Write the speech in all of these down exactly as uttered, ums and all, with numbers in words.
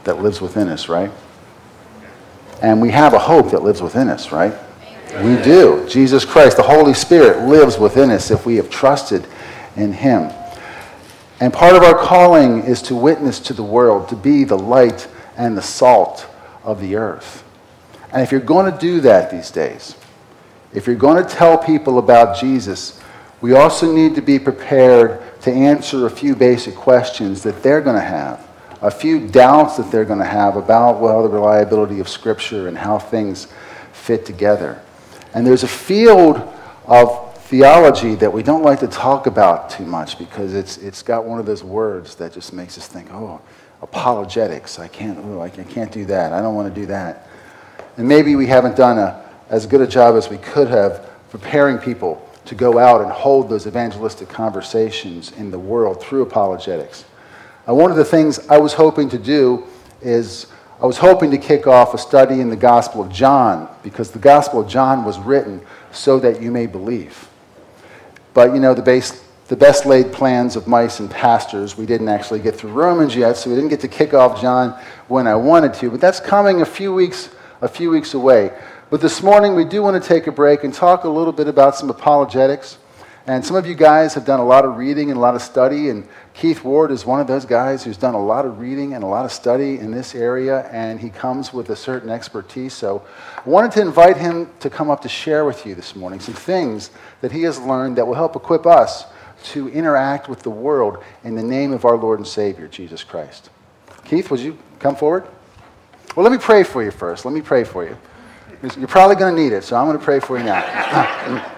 that lives within us, right? And we have a hope that lives within us, right? We do. Jesus Christ, the Holy Spirit, lives within us if we have trusted in him. And part of our calling is to witness to the world, to be the light and the salt of the earth. And if you're going to do that these days, if you're going to tell people about Jesus, we also need to be prepared to answer a few basic questions that they're going to have, a few doubts that they're going to have about, well, the reliability of Scripture and how things fit together. And there's a field of theology that we don't like to talk about too much because it's it's got one of those words that just makes us think, oh, apologetics. I can't, oh, I can't do that. I don't want to do that. And maybe we haven't done a, as good a job as we could have preparing people to go out and hold those evangelistic conversations in the world through apologetics. Uh, one of the things I was hoping to do is I was hoping to kick off a study in the Gospel of John because the Gospel of John was written so that you may believe. But, you know, the, base, the best laid plans of mice and pastors, we didn't actually get through Romans yet, so we didn't get to kick off John when I wanted to. But that's coming a few weeks, a few weeks away. But this morning, we do want to take a break and talk a little bit about some apologetics. And some of you guys have done a lot of reading and a lot of study, and Keith Ward is one of those guys who's done a lot of reading and a lot of study in this area, and he comes with a certain expertise. So I wanted to invite him to come up to share with you this morning some things that he has learned that will help equip us to interact with the world in the name of our Lord and Savior, Jesus Christ. Keith, would you come forward? Well, let me pray for you first. Let me pray for you. You're probably going to need it, so I'm going to pray for you now.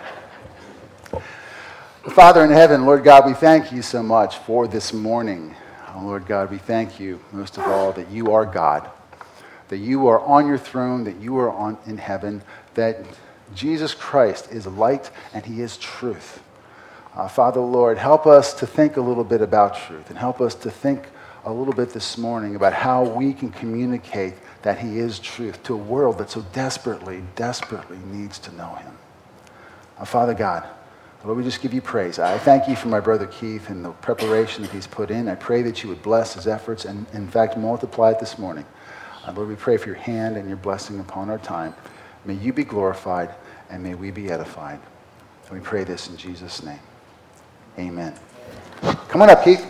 Father in heaven, Lord God, we thank you so much for this morning. Oh, Lord God, we thank you most of all that you are God, that you are on your throne, that you are on in heaven, that Jesus Christ is light and he is truth. Uh, Father, Lord, help us to think a little bit about truth and help us to think a little bit this morning about how we can communicate that he is truth to a world that so desperately, desperately needs to know him. Uh, Father God, Lord, we just give you praise. I thank you for my brother Keith and the preparation that he's put in. I pray that you would bless his efforts and, in fact, multiply it this morning. Uh, Lord, we pray for your hand and your blessing upon our time. May you be glorified and may we be edified. And we pray this in Jesus' name. Amen. Come on up, Keith.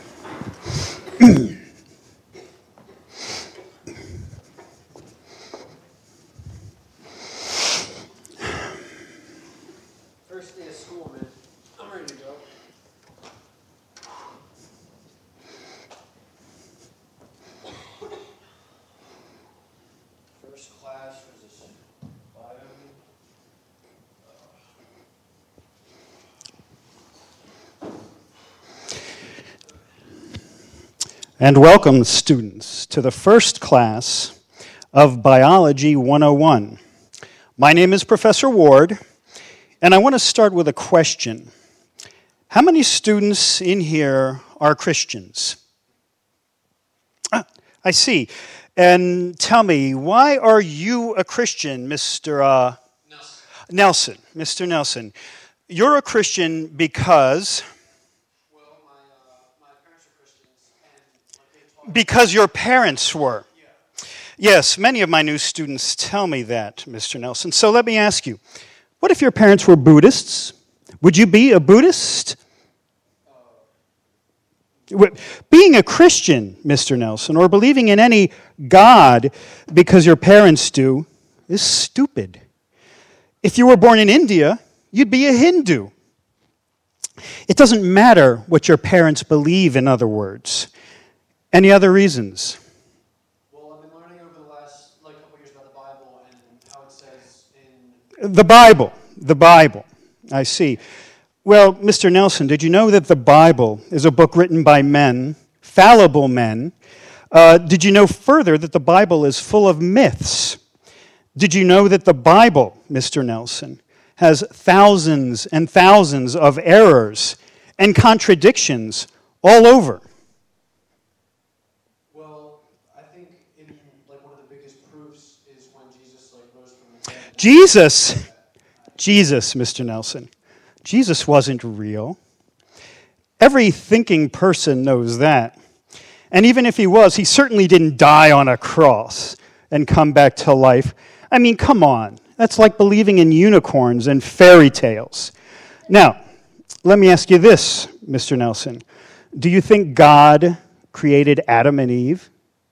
First day of school, man. I'm ready to go. First class was this bio. And welcome, students, to the first class of Biology one oh one. My name is Professor Ward, and I want to start with a question. How many students in here are Christians? Ah, I see. And tell me, why are you a Christian, Mister Uh, Nelson. Nelson? Mister Nelson, you're a Christian because... Well, my, uh, my parents are Christians, and like they taught Because your parents were. Yeah. Yes, many of my new students tell me that, Mister Nelson. So let me ask you, what if your parents were Buddhists? Would you be a Buddhist? What- Being a Christian, Mister Nelson, or believing in any God because your parents do, is stupid. If you were born in India, you'd be a Hindu. It doesn't matter what your parents believe, in other words. Any other reasons? Well, I've been learning over the last like couple years about the Bible and how it says in The Bible. The Bible. I see. Well, Mister Nelson, did you know that the Bible is a book written by men, fallible men? Uh, did you know further that the Bible is full of myths? Did you know that the Bible, Mister Nelson, has thousands and thousands of errors and contradictions all over? well, I think in like one of the biggest proofs is when Jesus like rose from the dead. Jesus, Jesus, Mister Nelson, Jesus wasn't real. Every thinking person knows that. And even if he was, he certainly didn't die on a cross and come back to life. I mean, come on. That's like believing in unicorns and fairy tales. Now, let me ask you this, Mister Nelson. Do you think God created Adam and Eve?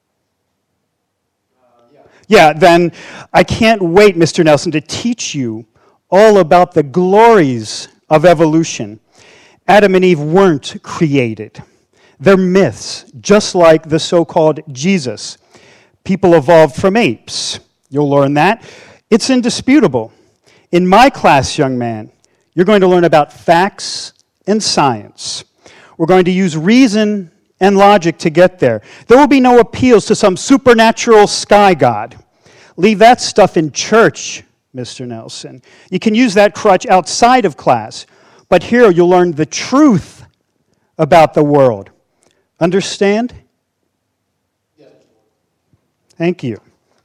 Uh, yeah. Yeah, then I can't wait, Mister Nelson, to teach you all about the glories of evolution. Adam and Eve weren't created. They're myths, just like the so-called Jesus. People evolved from apes. You'll learn that. It's indisputable. In my class, young man, you're going to learn about facts and science. We're going to use reason and logic to get there. There will be no appeals to some supernatural sky god. Leave that stuff in church, Mister Nelson. You can use that crutch outside of class, but here you'll learn the truth about the world. Understand? Yes. Thank you.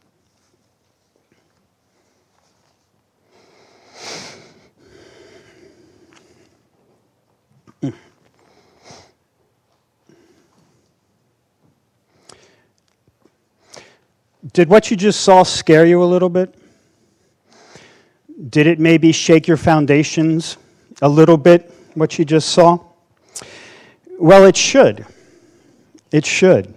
Did what you just saw scare you a little bit? Did it maybe shake your foundations a little bit, what you just saw? Well, it should. It should.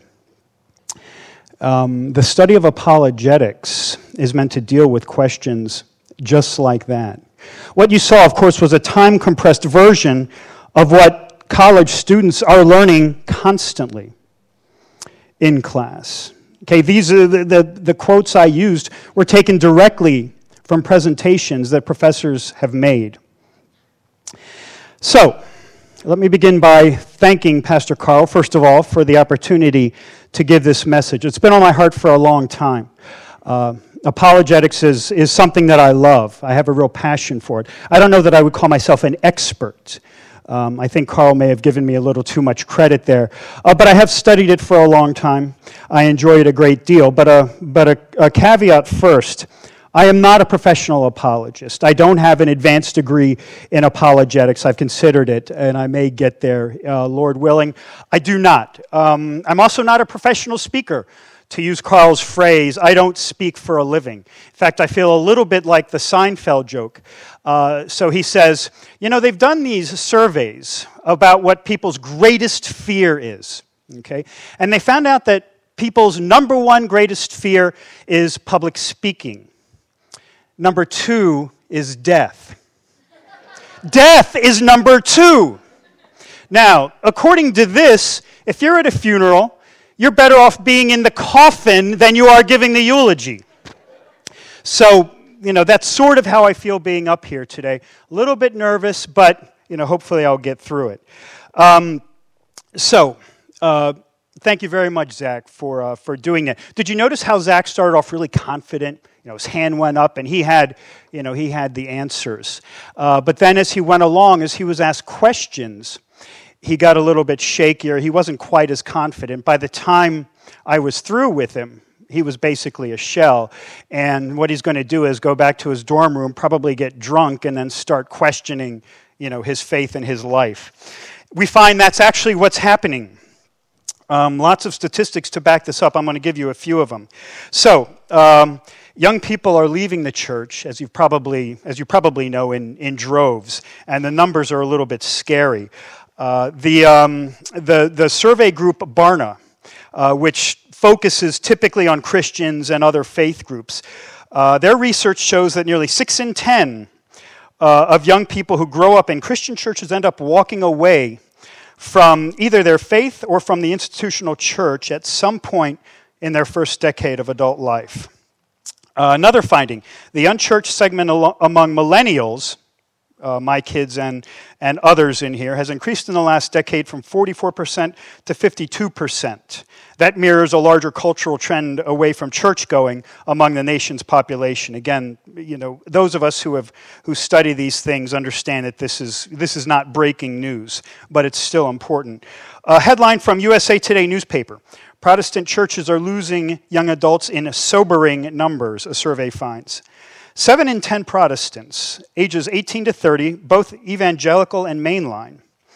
Um, the study of apologetics is meant to deal with questions just like that. What you saw, of course, was a time-compressed version of what college students are learning constantly in class. Okay, these are the, the, the quotes I used were taken directly from presentations that professors have made. So, let me begin by thanking Pastor Carl, first of all, for the opportunity to give this message. It's been on my heart for a long time. Uh, apologetics is, is something that I love. I have a real passion for it. I don't know that I would call myself an expert. Um, I think Carl may have given me a little too much credit there. Uh, but I have studied it for a long time. I enjoy it a great deal. But, a, but a, a caveat first. I am not a professional apologist. I don't have an advanced degree in apologetics. I've considered it, and I may get there, uh, Lord willing. I do not. Um, I'm also not a professional speaker. To use Carl's phrase, I don't speak for a living. In fact, I feel a little bit like the Seinfeld joke. Uh, so he says, you know, they've done these surveys about what people's greatest fear is, okay? And they found out that people's number one greatest fear is public speaking. Number two is death. Death is number two. Now, according to this, if you're at a funeral, you're better off being in the coffin than you are giving the eulogy. So, you know, that's sort of how I feel being up here today. A little bit nervous, but, you know, hopefully I'll get through it. Um, so, uh, thank you very much, Zach, for uh, for doing that. Did you notice how Zach started off really confident? You know, his hand went up, and he had, you know, he had the answers. Uh, but then as he went along, as he was asked questions, he got a little bit shakier. He wasn't quite as confident. By the time I was through with him, he was basically a shell. And what he's going to do is go back to his dorm room, probably get drunk, and then start questioning, you know, his faith and his life. We find that's actually what's happening. Um, lots of statistics to back this up. I'm going to give you a few of them. So, um, young people are leaving the church, as you probably as you probably know, in, in droves, and the numbers are a little bit scary. Uh, the, um, the, the survey group Barna, uh, which focuses typically on Christians and other faith groups, uh, their research shows that nearly six in ten uh, of young people who grow up in Christian churches end up walking away from either their faith or from the institutional church at some point in their first decade of adult life. Uh, another finding, the unchurched segment al- among millennials, Uh, my kids and, and others in here, has increased in the last decade from forty-four percent to fifty-two percent. That mirrors a larger cultural trend away from church-going among the nation's population. Again, you know, those of us who have who study these things understand that this is this is not breaking news, but it's still important. A headline from U S A Today newspaper: Protestant churches are losing young adults in sobering numbers, a survey finds. Seven in ten Protestants, ages eighteen to thirty, both evangelical and mainline,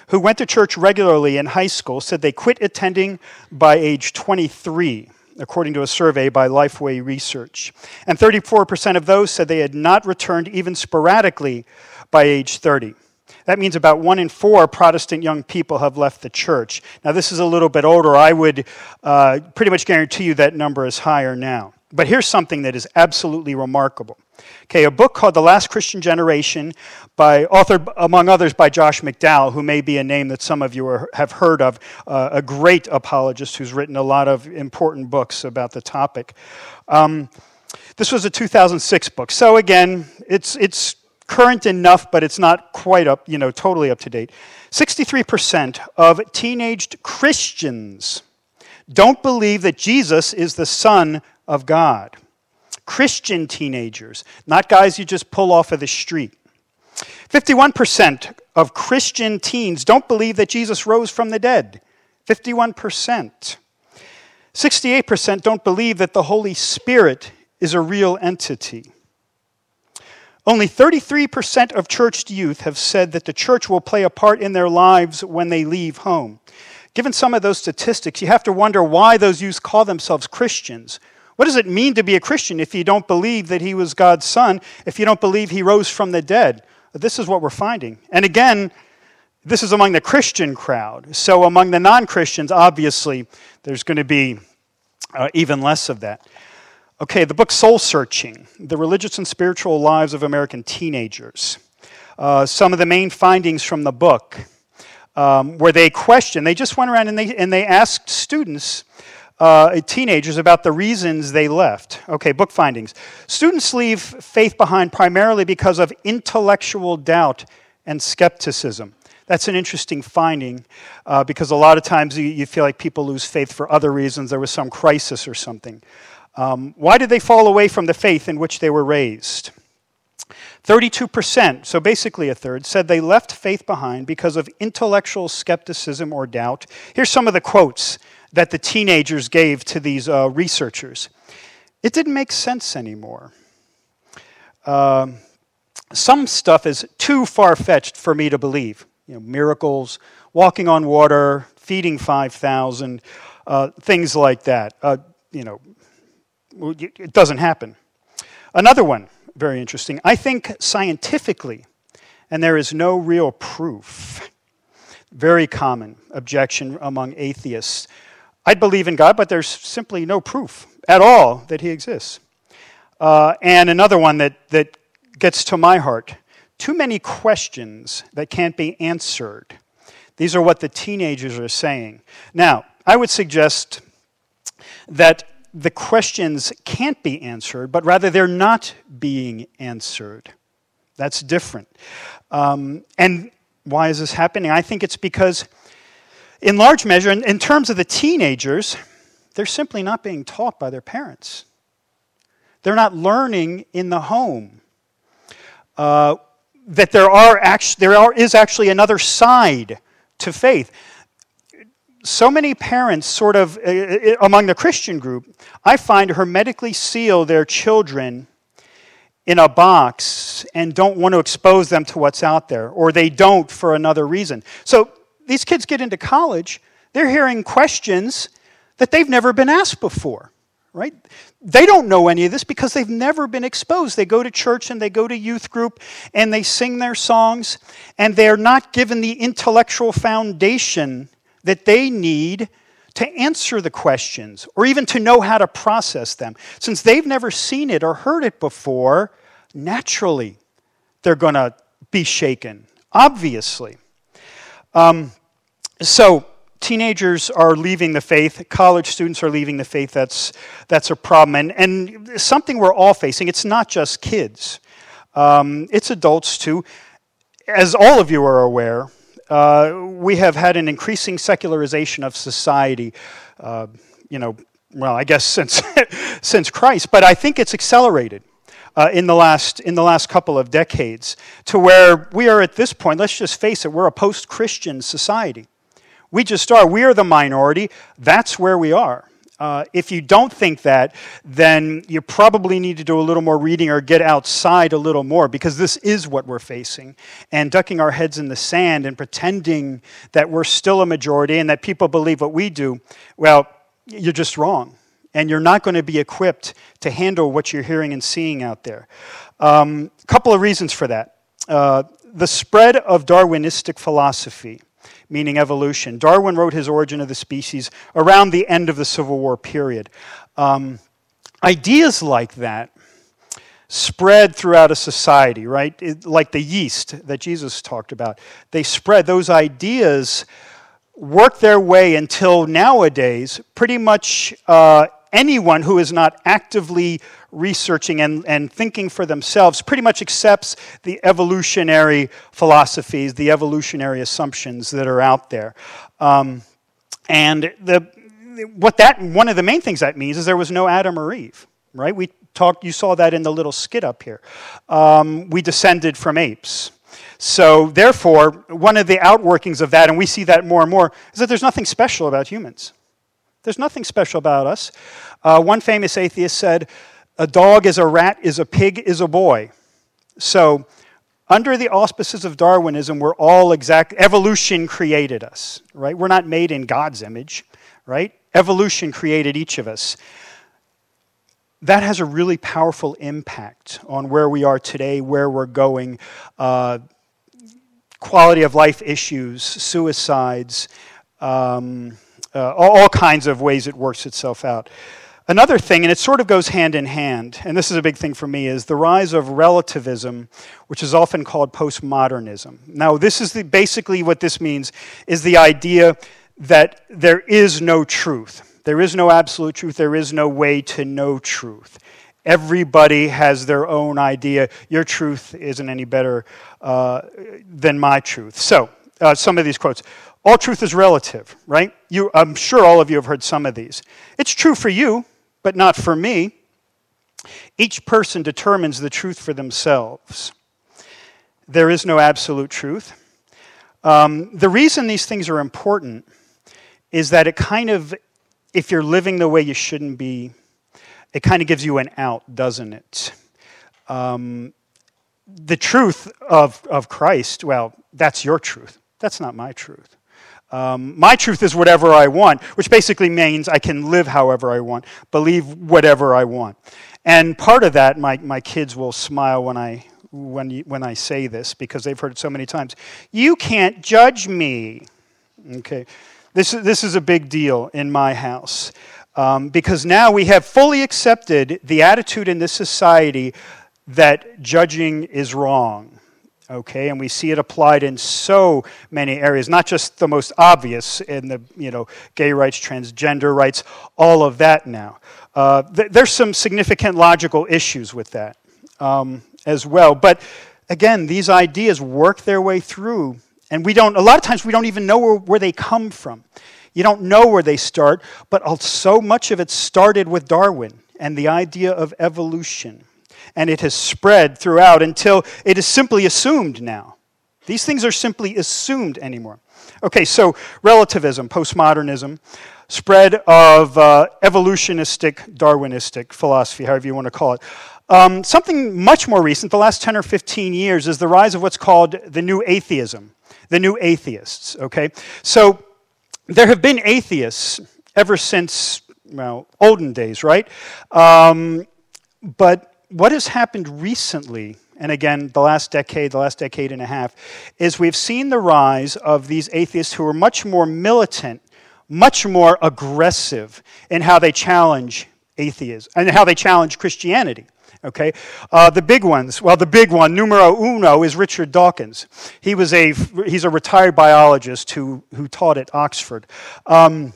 who went to church regularly in high school said they quit attending by age twenty-three, according to a survey by Lifeway Research. And thirty-four percent of those said they had not returned even sporadically by age thirty. That means about one in four Protestant young people have left the church. Now, this is a little bit older. I would uh, pretty much guarantee you that number is higher now. But here's something that is absolutely remarkable. Okay, a book called The Last Christian Generation, by authored, among others, by Josh McDowell, who may be a name that some of you are, have heard of, uh, a great apologist who's written a lot of important books about the topic. Um, this was a two thousand six book. So again, it's it's current enough, but it's not quite up, you know, totally up to date. sixty-three percent of teenaged Christians don't believe that Jesus is the Son of God. Christian teenagers, not guys you just pull off of the street. fifty-one percent of Christian teens don't believe that Jesus rose from the dead. fifty-one percent. sixty-eight percent don't believe that the Holy Spirit is a real entity. Only thirty-three percent of churched youth have said that the church will play a part in their lives when they leave home. Given some of those statistics, you have to wonder why those youth call themselves Christians. What does it mean to be a Christian if you don't believe that he was God's son, if you don't believe he rose from the dead? This is what we're finding. And again, this is among the Christian crowd. So among the non-Christians, obviously, there's going to be uh, even less of that. Okay, the book Soul Searching, The Religious and Spiritual Lives of American Teenagers. Uh, some of the main findings from the book, um, where they questioned, they just went around and they, and they asked students, uh, teenagers, about the reasons they left. Okay, book findings. Students leave faith behind primarily because of intellectual doubt and skepticism. That's an interesting finding uh, because a lot of times you, you feel like people lose faith for other reasons. There was some crisis or something. Um, why did they fall away from the faith in which they were raised? thirty-two percent, so basically a third, said they left faith behind because of intellectual skepticism or doubt. Here's some of the quotes that the teenagers gave to these uh, researchers. It didn't make sense anymore. Uh, some stuff is too far-fetched for me to believe. You know, miracles, walking on water, feeding five thousand, uh, things like that. Uh, you know, it doesn't happen. Another one, very interesting. I think scientifically, and there is no real proof. Very common objection among atheists. I believe in God, but there's simply no proof at all that he exists. Uh, and another one that, that gets to my heart. Too many questions that can't be answered. These are what the teenagers are saying. Now, I would suggest that the questions can't be answered, but rather they're not being answered. That's different. Um, and why is this happening? I think it's because, in large measure, in, in terms of the teenagers, they're simply not being taught by their parents. They're not learning in the home uh, that there are act- there are, is actually another side to faith. So many parents sort of, uh, among the Christian group, I find hermetically seal their children in a box and don't want to expose them to what's out there, or they don't for another reason. So these kids get into college, they're hearing questions that they've never been asked before, right? They don't know any of this because they've never been exposed. They go to church and they go to youth group and they sing their songs, and they're not given the intellectual foundation that they need to answer the questions or even to know how to process them. Since they've never seen it or heard it before, naturally they're going to be shaken, obviously. Um, so teenagers are leaving the faith. College students are leaving the faith. That's, that's a problem. And, and something we're all facing. It's not just kids. Um, it's adults too. As all of you are aware, Uh, we have had an increasing secularization of society, uh, you know, well, I guess since since Christ, but I think it's accelerated uh, in the last in the last couple of decades to where we are at this point. Let's just face it, we're a post-Christian society. We just are. We are the minority. That's where we are. Uh, if you don't think that, then you probably need to do a little more reading or get outside a little more, because this is what we're facing. And ducking our heads in the sand and pretending that we're still a majority and that people believe what we do, well, you're just wrong. And you're not going to be equipped to handle what you're hearing and seeing out there. A um, couple of reasons for that. Uh, the spread of Darwinistic philosophy, meaning evolution. Darwin wrote his Origin of the Species around the end of the Civil War period. Um, ideas like that spread throughout a society, right? It, like the yeast that Jesus talked about. They spread. Those ideas work their way until nowadays pretty much uh, anyone who is not actively researching and, and thinking for themselves pretty much accepts the evolutionary philosophies, the evolutionary assumptions that are out there. Um, and the what that one of the main things that means is there was no Adam or Eve, right? We talked. You saw that in the little skit up here. Um, we descended from apes. So therefore, one of the outworkings of that, and we see that more and more, is that there's nothing special about humans. There's nothing special about us. Uh, one famous atheist said, a dog is a rat, is a pig, is a boy. So under the auspices of Darwinism, we're all exact, evolution created us, right? We're not made in God's image, right? Evolution created each of us. That has a really powerful impact on where we are today, where we're going, uh, quality of life issues, suicides, um, uh, all, all kinds of ways it works itself out. Another thing, and it sort of goes hand in hand, and this is a big thing for me, is the rise of relativism, which is often called postmodernism. Now, this is the, basically what this means, is the idea that there is no truth. There is no absolute truth. There is no way to know truth. Everybody has their own idea. Your truth isn't any better uh, than my truth. So, uh, some of these quotes. All truth is relative, right? You, I'm sure all of you have heard some of these. It's true for you, but not for me. Each person determines the truth for themselves. There is no absolute truth. Um, the reason these things are important is that it kind of, if you're living the way you shouldn't be, it kind of gives you an out, doesn't it? Um, the truth of, of Christ, well, that's your truth. That's not my truth. Um, my truth is whatever I want, which basically means I can live however I want, believe whatever I want. And part of that, my, my kids will smile when I when you, when I say this, because they've heard it so many times. You can't judge me. Okay, this this is a big deal in my house, um, because now we have fully accepted the attitude in this society that judging is wrong. Okay, and we see it applied in so many areas, not just the most obvious in the, you know, gay rights, transgender rights, all of that now. Uh, th- there's some significant logical issues with that um, as well. But again, these ideas work their way through, and we don't, a lot of times we don't even know where, where they come from. You don't know where they start, but so much of it started with Darwin and the idea of evolution. And it has spread throughout until it is simply assumed now. These things are simply assumed anymore. Okay, so relativism, postmodernism, spread of uh, evolutionistic, Darwinistic philosophy, however you want to call it. Um, something much more recent, the last ten or fifteen years, is the rise of what's called the new atheism, the new atheists, okay? So there have been atheists ever since, well, olden days, right? Um, but what has happened recently, and again, the last decade, the last decade and a half, is we've seen the rise of these atheists who are much more militant, much more aggressive in how they challenge atheism, and how they challenge Christianity. Okay, uh, the big ones. Well, the big one, numero uno, is Richard Dawkins. He was a he's a retired biologist who who taught at Oxford. Um,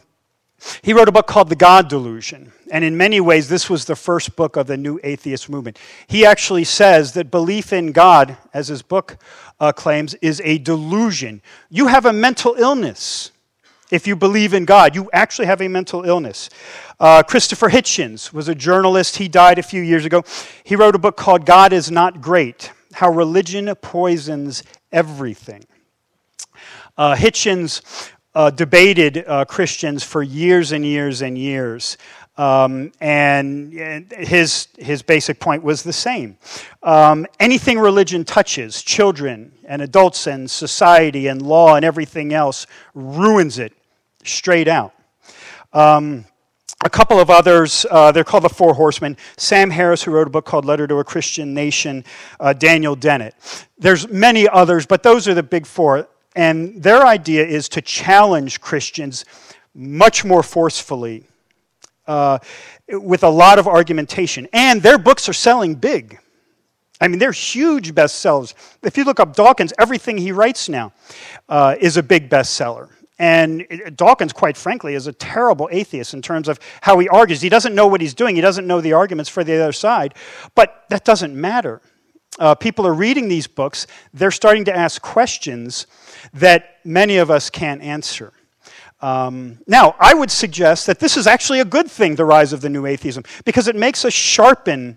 He wrote a book called The God Delusion, and in many ways this was the first book of the new atheist movement. He actually says that belief in God, as his book uh, claims, is a delusion. You have a mental illness if you believe in God. You actually have a mental illness. Uh, Christopher Hitchens was a journalist. He died a few years ago. He wrote a book called God is Not Great, How Religion Poisons Everything. Uh, Hitchens uh, debated uh, Christians for years and years and years. Um, and, and his his basic point was the same. Um, anything religion touches, children and adults and society and law and everything else, ruins it straight out. Um, a couple of others, uh, they're called the Four Horsemen. Sam Harris, who wrote a book called Letter to a Christian Nation, uh, Daniel Dennett. There's many others, but those are the big four. And their idea is to challenge Christians much more forcefully, uh, with a lot of argumentation. And their books are selling big. I mean, they're huge bestsellers. If you look up Dawkins, everything he writes now uh, is a big bestseller. And Dawkins, quite frankly, is a terrible atheist in terms of how he argues. He doesn't know what he's doing. He doesn't know the arguments for the other side. But that doesn't matter. Uh, people are reading these books. They're starting to ask questions that many of us can't answer. Um, now, I would suggest that this is actually a good thing, the rise of the new atheism, because it makes us sharpen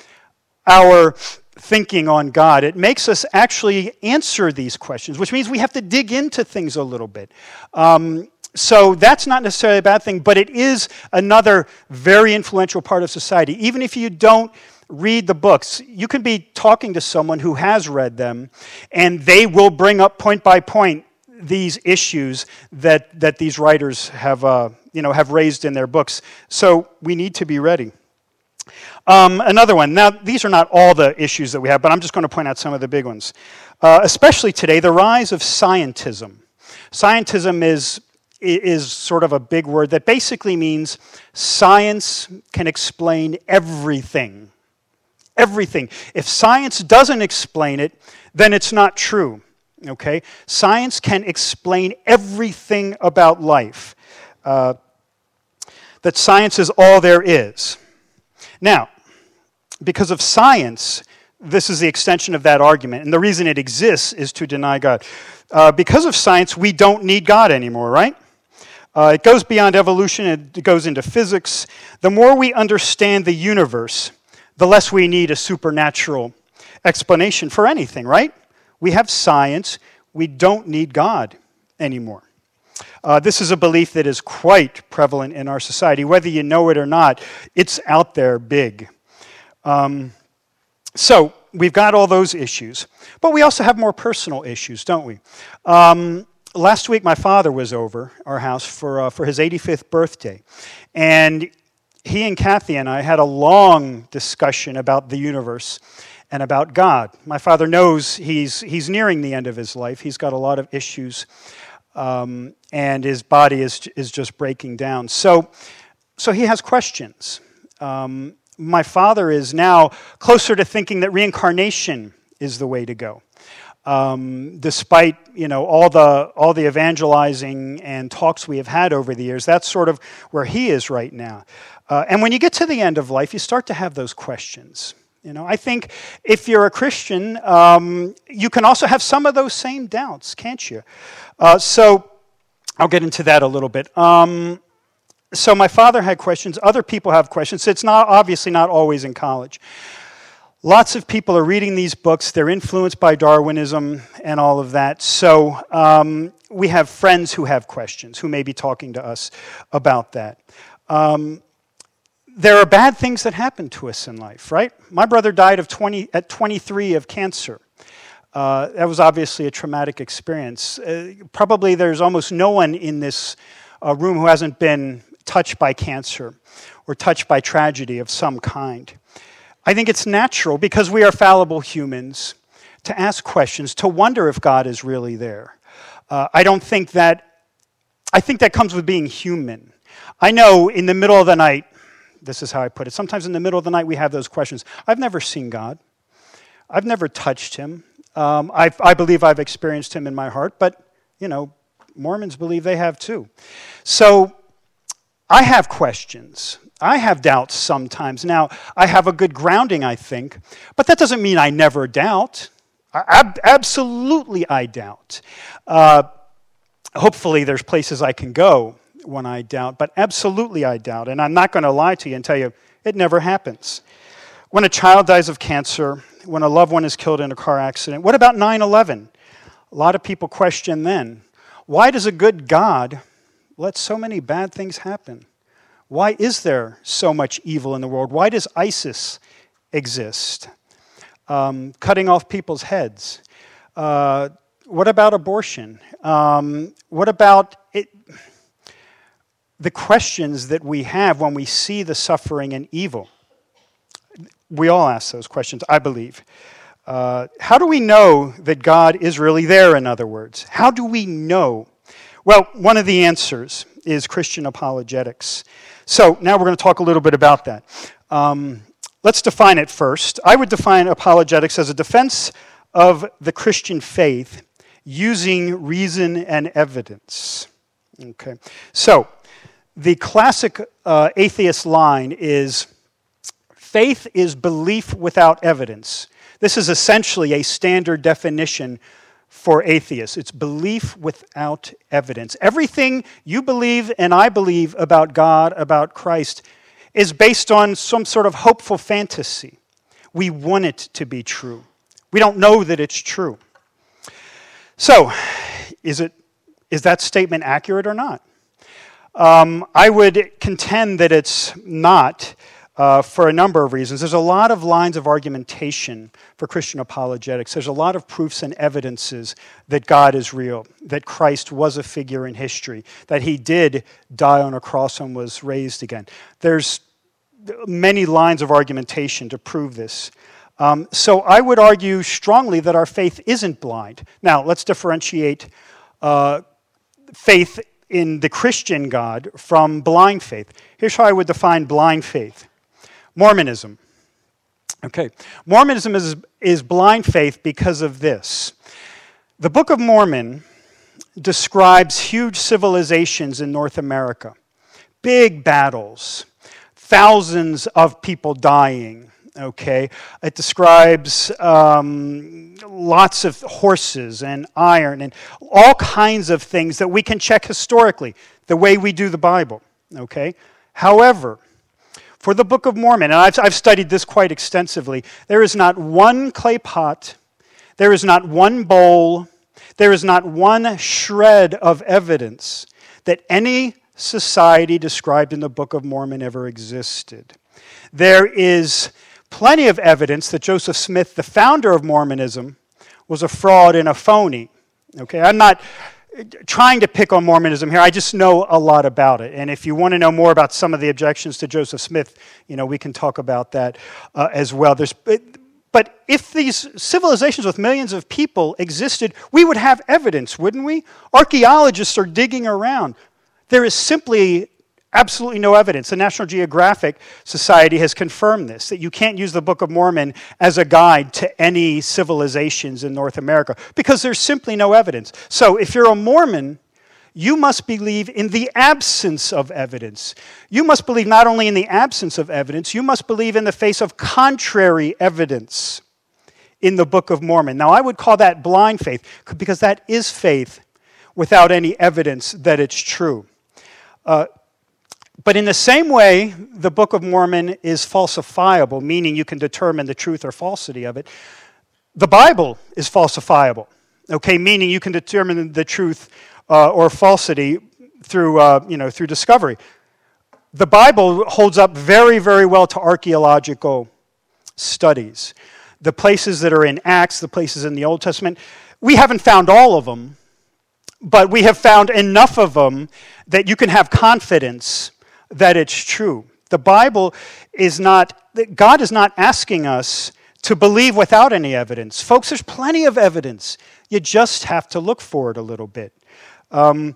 our thinking on God. It makes us actually answer these questions, which means we have to dig into things a little bit. Um, so that's not necessarily a bad thing, but it is another very influential part of society. Even if you don't read the books, you can be talking to someone who has read them, and they will bring up point by point these issues that that these writers have uh, you know have raised in their books. So we need to be ready. Um, another one. Now, these are not all the issues that we have, but I'm just going to point out some of the big ones. Uh, especially today, the rise of scientism. Scientism is is sort of a big word that basically means science can explain everything. Everything. If science doesn't explain it, then it's not true. Okay? Science can explain everything about life. Uh, that science is all there is. Now, because of science, this is the extension of that argument. And the reason it exists is to deny God. Uh, because of science, we don't need God anymore, right? Uh, it goes beyond evolution. It goes into physics. The more we understand the universe, the less we need a supernatural explanation for anything, right? We have science. We don't need God anymore. Uh, this is a belief that is quite prevalent in our society. Whether you know it or not, it's out there big. Um, so we've got all those issues. But we also have more personal issues, don't we? Um, last week, my father was over our house for, uh, for his eighty-fifth birthday. And he and Kathy and I had a long discussion about the universe and about God. My father knows he's he's nearing the end of his life. He's got a lot of issues, um, and his body is is just breaking down. So, so he has questions. Um, my father is now closer to thinking that reincarnation is the way to go, um, despite you know all the all the evangelizing and talks we have had over the years. That's sort of where he is right now. Uh, and when you get to the end of life, you start to have those questions. You know, I think if you're a Christian, um, you can also have some of those same doubts, can't you? Uh, so I'll get into that a little bit. Um, so my father had questions. Other people have questions. It's not obviously not always in college. Lots of people are reading these books. They're influenced by Darwinism and all of that. So um, we have friends who have questions, who may be talking to us about that. Um, There are bad things that happen to us in life, right? My brother died of twenty at twenty-three of cancer. Uh, that was obviously a traumatic experience. Uh, probably there's almost no one in this uh, room who hasn't been touched by cancer or touched by tragedy of some kind. I think it's natural, because we are fallible humans, to ask questions, to wonder if God is really there. Uh, I don't think that, I think that comes with being human. I know in the middle of the night, this is how I put it. Sometimes in the middle of the night we have those questions. I've never seen God. I've never touched him. Um, I, I believe I've experienced him in my heart, but, you know, Mormons believe they have too. So I have questions. I have doubts sometimes. Now, I have a good grounding, I think, but that doesn't mean I never doubt. I, ab- absolutely I doubt. Uh, hopefully there's places I can go when I doubt, but absolutely I doubt. And I'm not going to lie to you and tell you it never happens. When a child dies of cancer, when a loved one is killed in a car accident, what about nine eleven? A lot of people question then, Why does a good God let so many bad things happen? Why is there so much evil in the world? Why does ISIS exist? Um, cutting off people's heads. Uh, what about abortion? Um, what about it? The questions that we have when we see the suffering and evil? We all ask those questions, I believe. Uh, how do we know that God is really there, in other words? How do we know? Well, one of the answers is Christian apologetics. So now we're going to talk a little bit about that. Um, let's define it first. I would define apologetics as a defense of the Christian faith using reason and evidence. Okay. So the classic uh, atheist line is, faith is belief without evidence. This is essentially a standard definition for atheists. It's belief without evidence. Everything you believe and I believe about God, about Christ, is based on some sort of hopeful fantasy. We want it to be true. We don't know that it's true. So, is it is that statement accurate or not? Um, I would contend that it's not. Uh, for a number of reasons. There's a lot of lines of argumentation for Christian apologetics. There's a lot of proofs and evidences that God is real, that Christ was a figure in history, that he did die on a cross and was raised again. There's many lines of argumentation to prove this. Um, so I would argue strongly that our faith isn't blind. Now, let's differentiate uh, faith in the Christian God from blind faith. Here's how I would define blind faith. Mormonism. Okay. Mormonism is, is blind faith because of this. The Book of Mormon describes huge civilizations in North America. Big battles. Thousands of people dying. Okay. It describes um, lots of horses and iron and all kinds of things that we can check historically, the way we do the Bible. Okay. However, for the Book of Mormon, and I've, I've studied this quite extensively, there is not one clay pot, there is not one bowl, there is not one shred of evidence that any society described in the Book of Mormon ever existed. There is plenty of evidence that Joseph Smith, the founder of Mormonism, was a fraud and a phony. Okay, I'm not trying to pick on Mormonism here. I just know a lot about it. And if you want to know more about some of the objections to Joseph Smith, you know, we can talk about that uh, as well. There's, but if these civilizations with millions of people existed, we would have evidence, wouldn't we? Archaeologists are digging around. There is simply absolutely no evidence. The National Geographic Society has confirmed this, that you can't use the Book of Mormon as a guide to any civilizations in North America because there's simply no evidence. So if you're a Mormon, you must believe in the absence of evidence. You must believe not only in the absence of evidence, you must believe in the face of contrary evidence in the Book of Mormon. Now, I would call that blind faith because that is faith without any evidence that it's true. Uh, But in the same way, the Book of Mormon is falsifiable, meaning you can determine the truth or falsity of it. The Bible is falsifiable, okay, meaning you can determine the truth uh, or falsity through, uh, you know, through discovery. The Bible holds up very, very well to archaeological studies. The places that are in Acts, the places in the Old Testament, we haven't found all of them, but we have found enough of them that you can have confidence that it's true. The Bible is not, God is not asking us to believe without any evidence. Folks, there's plenty of evidence. You just have to look for it a little bit. Um,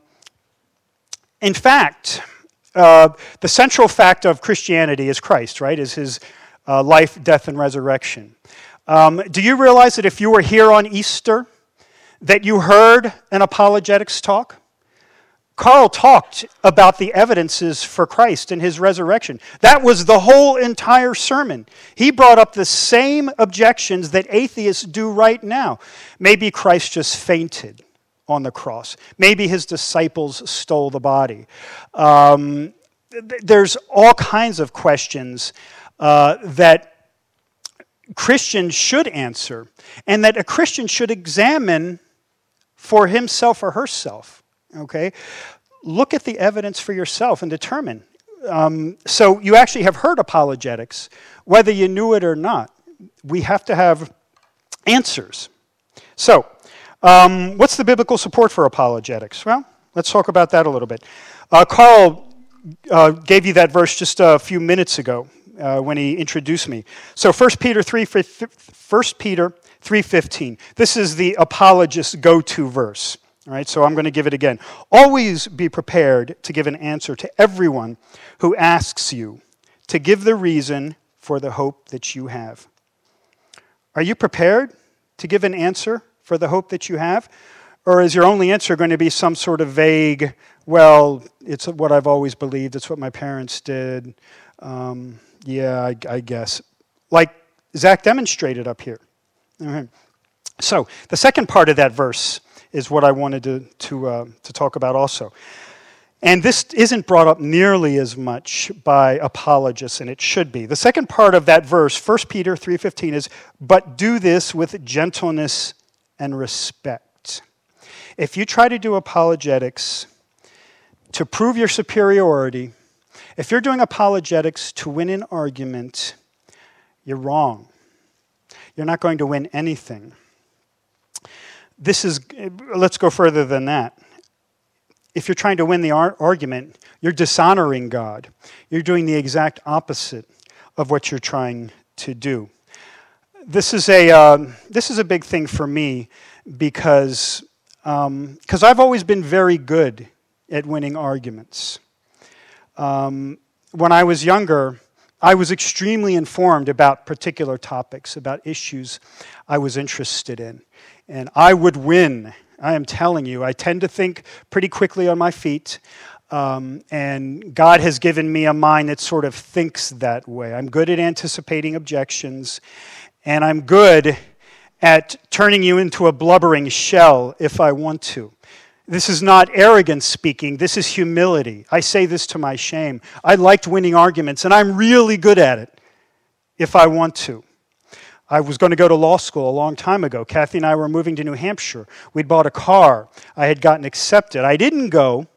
in fact, uh, the central fact of Christianity is Christ, right? Is his uh, life, death, and resurrection. Um, do you realize that if you were here on Easter, that you heard an apologetics talk? Carl talked about the evidences for Christ and his resurrection. That was the whole entire sermon. He brought up the same objections that atheists do right now. Maybe Christ just fainted on the cross. Maybe his disciples stole the body. Um, th- there's all kinds of questions uh, that Christians should answer and that a Christian should examine for himself or herself. okay? Look at the evidence for yourself and determine. Um, so you actually have heard apologetics, whether you knew it or not. We have to have answers. So, um, what's the biblical support for apologetics? Well, let's talk about that a little bit. Uh, Carl uh, gave you that verse just a few minutes ago uh, when he introduced me. So First Peter three fifteen. This is the apologist's go-to verse. All right, so I'm going to give it again. Always be prepared to give an answer to everyone who asks you to give the reason for the hope that you have. Are you prepared to give an answer for the hope that you have? Or is your only answer going to be some sort of vague, well, it's what I've always believed, it's what my parents did, um, yeah, I, I guess. Like Zach demonstrated up here. All right. So the second part of that verse is what I wanted to, to, uh, to talk about also. And this isn't brought up nearly as much by apologists, and it should be. The second part of that verse, First Peter three fifteen, is, but do this with gentleness and respect. If you try to do apologetics to prove your superiority, if you're doing apologetics to win an argument, you're wrong. You're not going to win anything. This is, let's go further than that. If you're trying to win the ar- argument, you're dishonoring God. You're doing the exact opposite of what you're trying to do. This is a uh, this is a big thing for me because um, because I've always been very good at winning arguments. Um, when I was younger, I was extremely informed about particular topics, about issues I was interested in, and I would win. I am telling you, I tend to think pretty quickly on my feet, um, and God has given me a mind that sort of thinks that way. I'm good at anticipating objections, and I'm good at turning you into a blubbering shell if I want to. This is not arrogance speaking, this is humility. I say this to my shame. I liked winning arguments, and I'm really good at it if I want to. I was going to go to law school a long time ago. Kathy and I were moving to New Hampshire. We'd bought a car. I had gotten accepted. I didn't go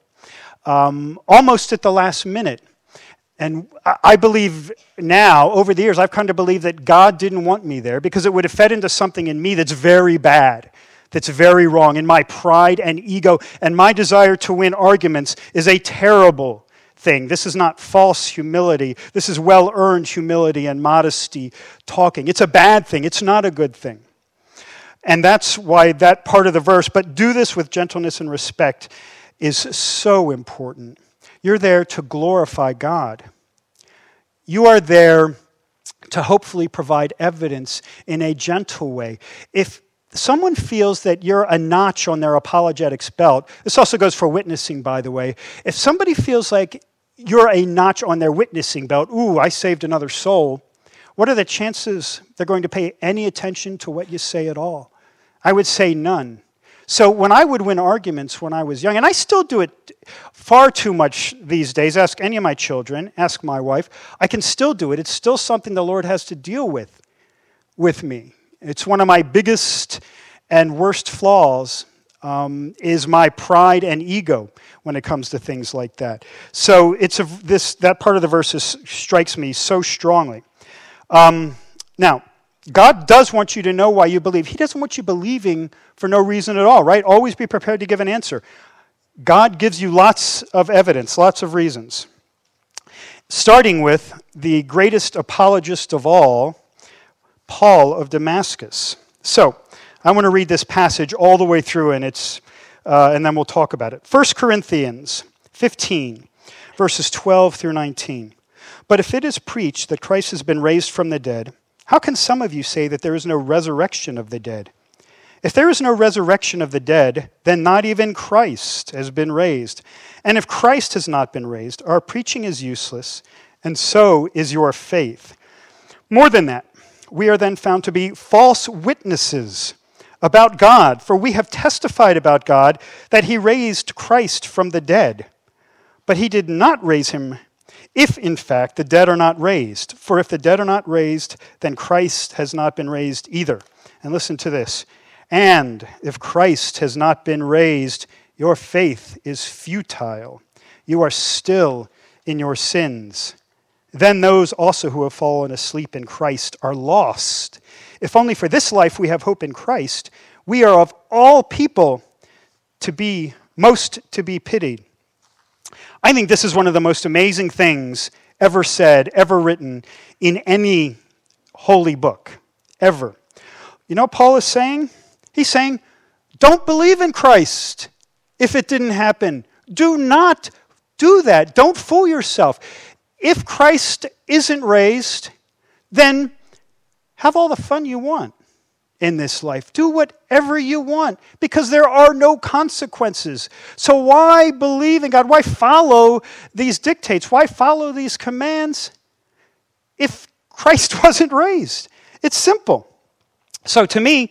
um, almost at the last minute. And I believe now, over the years, I've come to believe that God didn't want me there because it would have fed into something in me that's very bad, that's very wrong. And my pride and ego and my desire to win arguments is a terrible thing. This is not false humility. This is well-earned humility and modesty talking. It's a bad thing. It's not a good thing. And that's why that part of the verse, but do this with gentleness and respect, is so important. You're there to glorify God. You are there to hopefully provide evidence in a gentle way. If someone feels that you're a notch on their apologetics belt, this also goes for witnessing, by the way. If somebody feels like you're a notch on their witnessing belt, ooh, I saved another soul, what are the chances they're going to pay any attention to what you say at all? I would say none. So when I would win arguments when I was young, and I still do it far too much these days, ask any of my children, ask my wife, I can still do it. It's still something the Lord has to deal with, with me. It's one of my biggest and worst flaws um, is my pride and ego when it comes to things like that. So it's a, this that part of the verse is, strikes me so strongly. Um, now, God does want you to know why you believe. He doesn't want you believing for no reason at all, right? Always be prepared to give an answer. God gives you lots of evidence, lots of reasons. Starting with the greatest apologist of all, Paul of Damascus. So, I want to read this passage all the way through, and it's, uh, and then we'll talk about it. First Corinthians fifteen, verses twelve through nineteen. But if it is preached that Christ has been raised from the dead, how can some of you say that there is no resurrection of the dead? If there is no resurrection of the dead, then not even Christ has been raised. And if Christ has not been raised, our preaching is useless, and so is your faith. More than that, we are then found to be false witnesses about God, for we have testified about God that he raised Christ from the dead. But he did not raise him if, in fact, the dead are not raised. For if the dead are not raised, then Christ has not been raised either. And listen to this. And if Christ has not been raised, your faith is futile. You are still in your sins. Then those also who have fallen asleep in Christ are lost. If only for this life we have hope in Christ, we are of all people to be most to be pitied. I think this is one of the most amazing things ever said, ever written in any holy book, ever. You know what Paul is saying? He's saying, don't believe in Christ if it didn't happen. Do not do that. Don't fool yourself. If Christ isn't raised, then have all the fun you want in this life. Do whatever you want because there are no consequences. So why believe in God? Why follow these dictates? Why follow these commands if Christ wasn't raised? It's simple. So to me,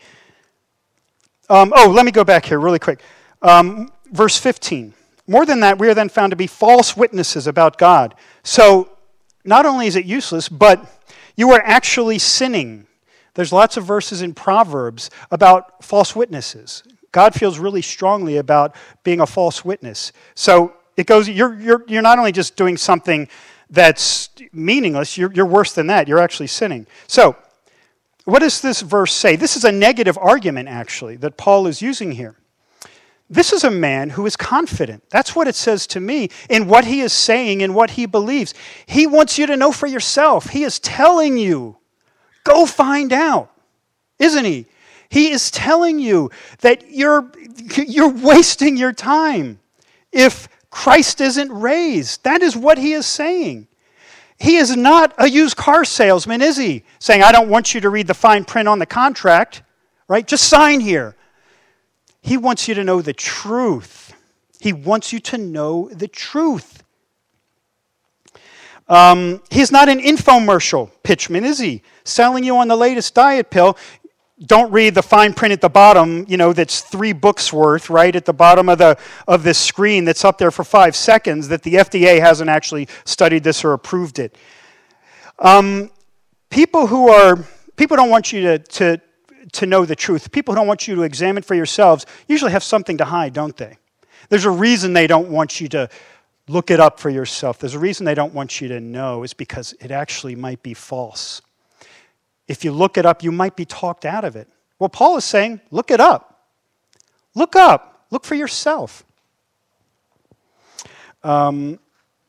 um, oh, let me go back here really quick. Um, verse fifteen. More than that, we are then found to be false witnesses about God. So not only is it useless, but you are actually sinning. There's lots of verses in Proverbs about false witnesses. God feels really strongly about being a false witness. So it goes, you're, you're, you're not only just doing something that's meaningless, you're, you're worse than that. You're actually sinning. So what does this verse say? This is a negative argument, actually, that Paul is using here. This is a man who is confident. That's what it says to me in what he is saying and what he believes. He wants you to know for yourself. He is telling you, go find out, isn't he? He is telling you that you're, you're wasting your time if Christ isn't raised. That is what he is saying. He is not a used car salesman, is he? Saying, I don't want you to read the fine print on the contract, right? Just sign here. He wants you to know the truth. He wants you to know the truth. Um, he's not an infomercial pitchman, is he? Selling you on the latest diet pill. Don't read the fine print at the bottom, you know, that's three books worth, right, at the bottom of the of this screen that's up there for five seconds that the F D A hasn't actually studied this or approved it. Um, people who are, people don't want you to, to, to know the truth. People who don't want you to examine for yourselves usually have something to hide, don't they? There's a reason they don't want you to look it up for yourself. There's a reason they don't want you to know. It's because it actually might be false. If you look it up, you might be talked out of it. Well, Paul is saying, look it up. Look up. Look for yourself. Um,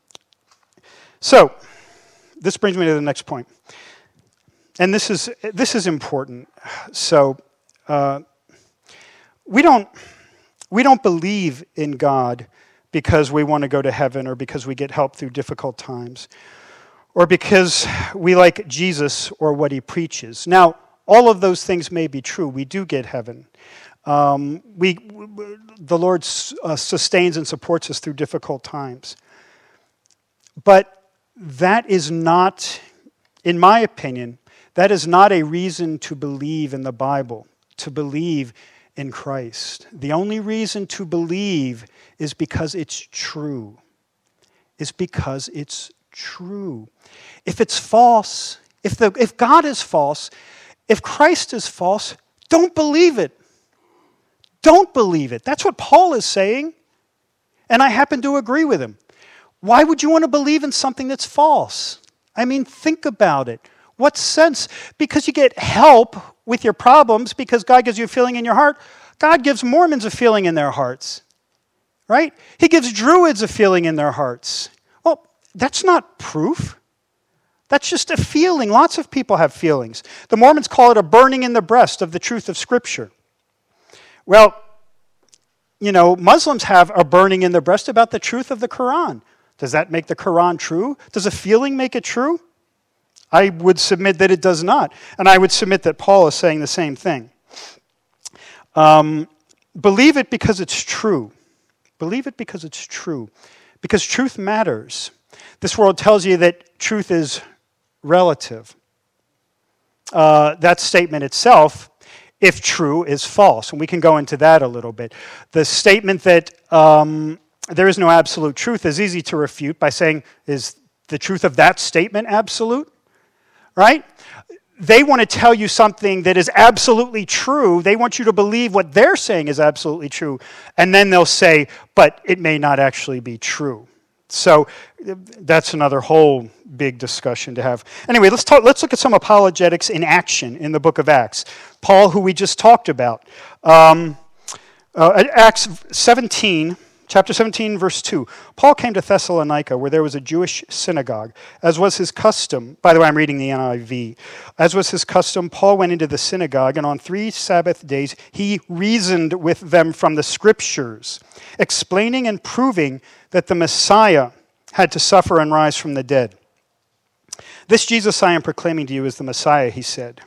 so, this brings me to the next point. And this is this is important. So, uh, we don't we don't believe in God because we want to go to heaven or because we get help through difficult times, or because we like Jesus or what he preaches. Now, all of those things may be true. We do get heaven. Um, we, the Lord uh, sustains and supports us through difficult times. But that is not, in my opinion, that is not a reason to believe in the Bible, to believe in Christ. The only reason to believe is because it's true. Is because it's true. If it's false, if the if God is false, if Christ is false, don't believe it. Don't believe it. That's what Paul is saying, and I happen to agree with him. Why would you want to believe in something that's false? I mean, think about it. What sense? Because you get help with your problems because God gives you a feeling in your heart. God gives Mormons a feeling in their hearts, right? He gives Druids a feeling in their hearts. Well, that's not proof. That's just a feeling. Lots of people have feelings. The Mormons call it a burning in the breast of the truth of Scripture. Well, you know, Muslims have a burning in the breast about the truth of the Quran. Does that make the Quran true? Does a feeling make it true? I would submit that it does not. And I would submit that Paul is saying the same thing. Um, believe it because it's true. Believe it because it's true. Because truth matters. This world tells you that truth is relative. Uh, that statement itself, if true, is false. And we can go into that a little bit. The statement that um, there is no absolute truth is easy to refute by saying, is the truth of that statement absolute? Right? they want to tell you something that is absolutely true. They want you to believe what they're saying is absolutely true. And then they'll say, but it may not actually be true. So that's another whole big discussion to have. Anyway, let's talk. Let's look at some apologetics in action in the book of Acts. Paul, who we just talked about. Um, uh, Acts seventeen, chapter seventeen, verse two. Paul came to Thessalonica, where there was a Jewish synagogue. As was his custom, by the way, I'm reading the N I V. As was his custom, Paul went into the synagogue, and on three Sabbath days he reasoned with them from the Scriptures, explaining and proving that the Messiah had to suffer and rise from the dead. This Jesus I am proclaiming to you is the Messiah, he said.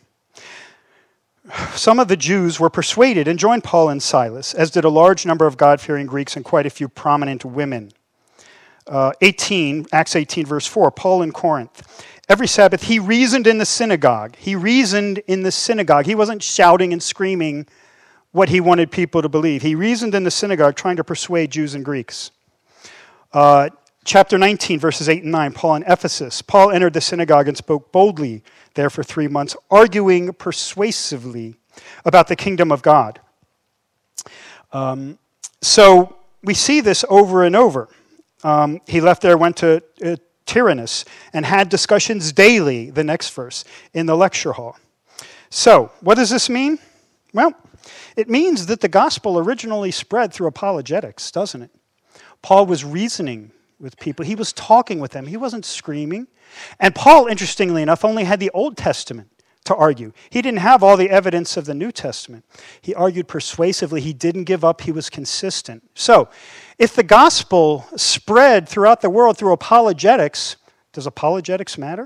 Some of the Jews were persuaded and joined Paul and Silas, as did a large number of God-fearing Greeks and quite a few prominent women. Uh, eighteen, Acts eighteen, verse four, Paul in Corinth. Every Sabbath he reasoned in the synagogue. He reasoned in the synagogue. He wasn't shouting and screaming what he wanted people to believe. He reasoned in the synagogue, trying to persuade Jews and Greeks. Uh, chapter nineteen, verses eight and nine, Paul in Ephesus. Paul entered the synagogue and spoke boldly there for three months, arguing persuasively about the kingdom of God. Um, so we see this over and over. Um, he left there, went to uh, Tyrannus, and had discussions daily, the next verse, in the lecture hall. So, what does this mean? Well, it means that the gospel originally spread through apologetics, doesn't it? Paul was reasoning with people. He was talking with them. He wasn't screaming. And Paul, interestingly enough, only had the Old Testament to argue. He didn't have all the evidence of the New Testament. He argued persuasively. He didn't give up. He was consistent. So, if the gospel spread throughout the world through apologetics, does apologetics matter?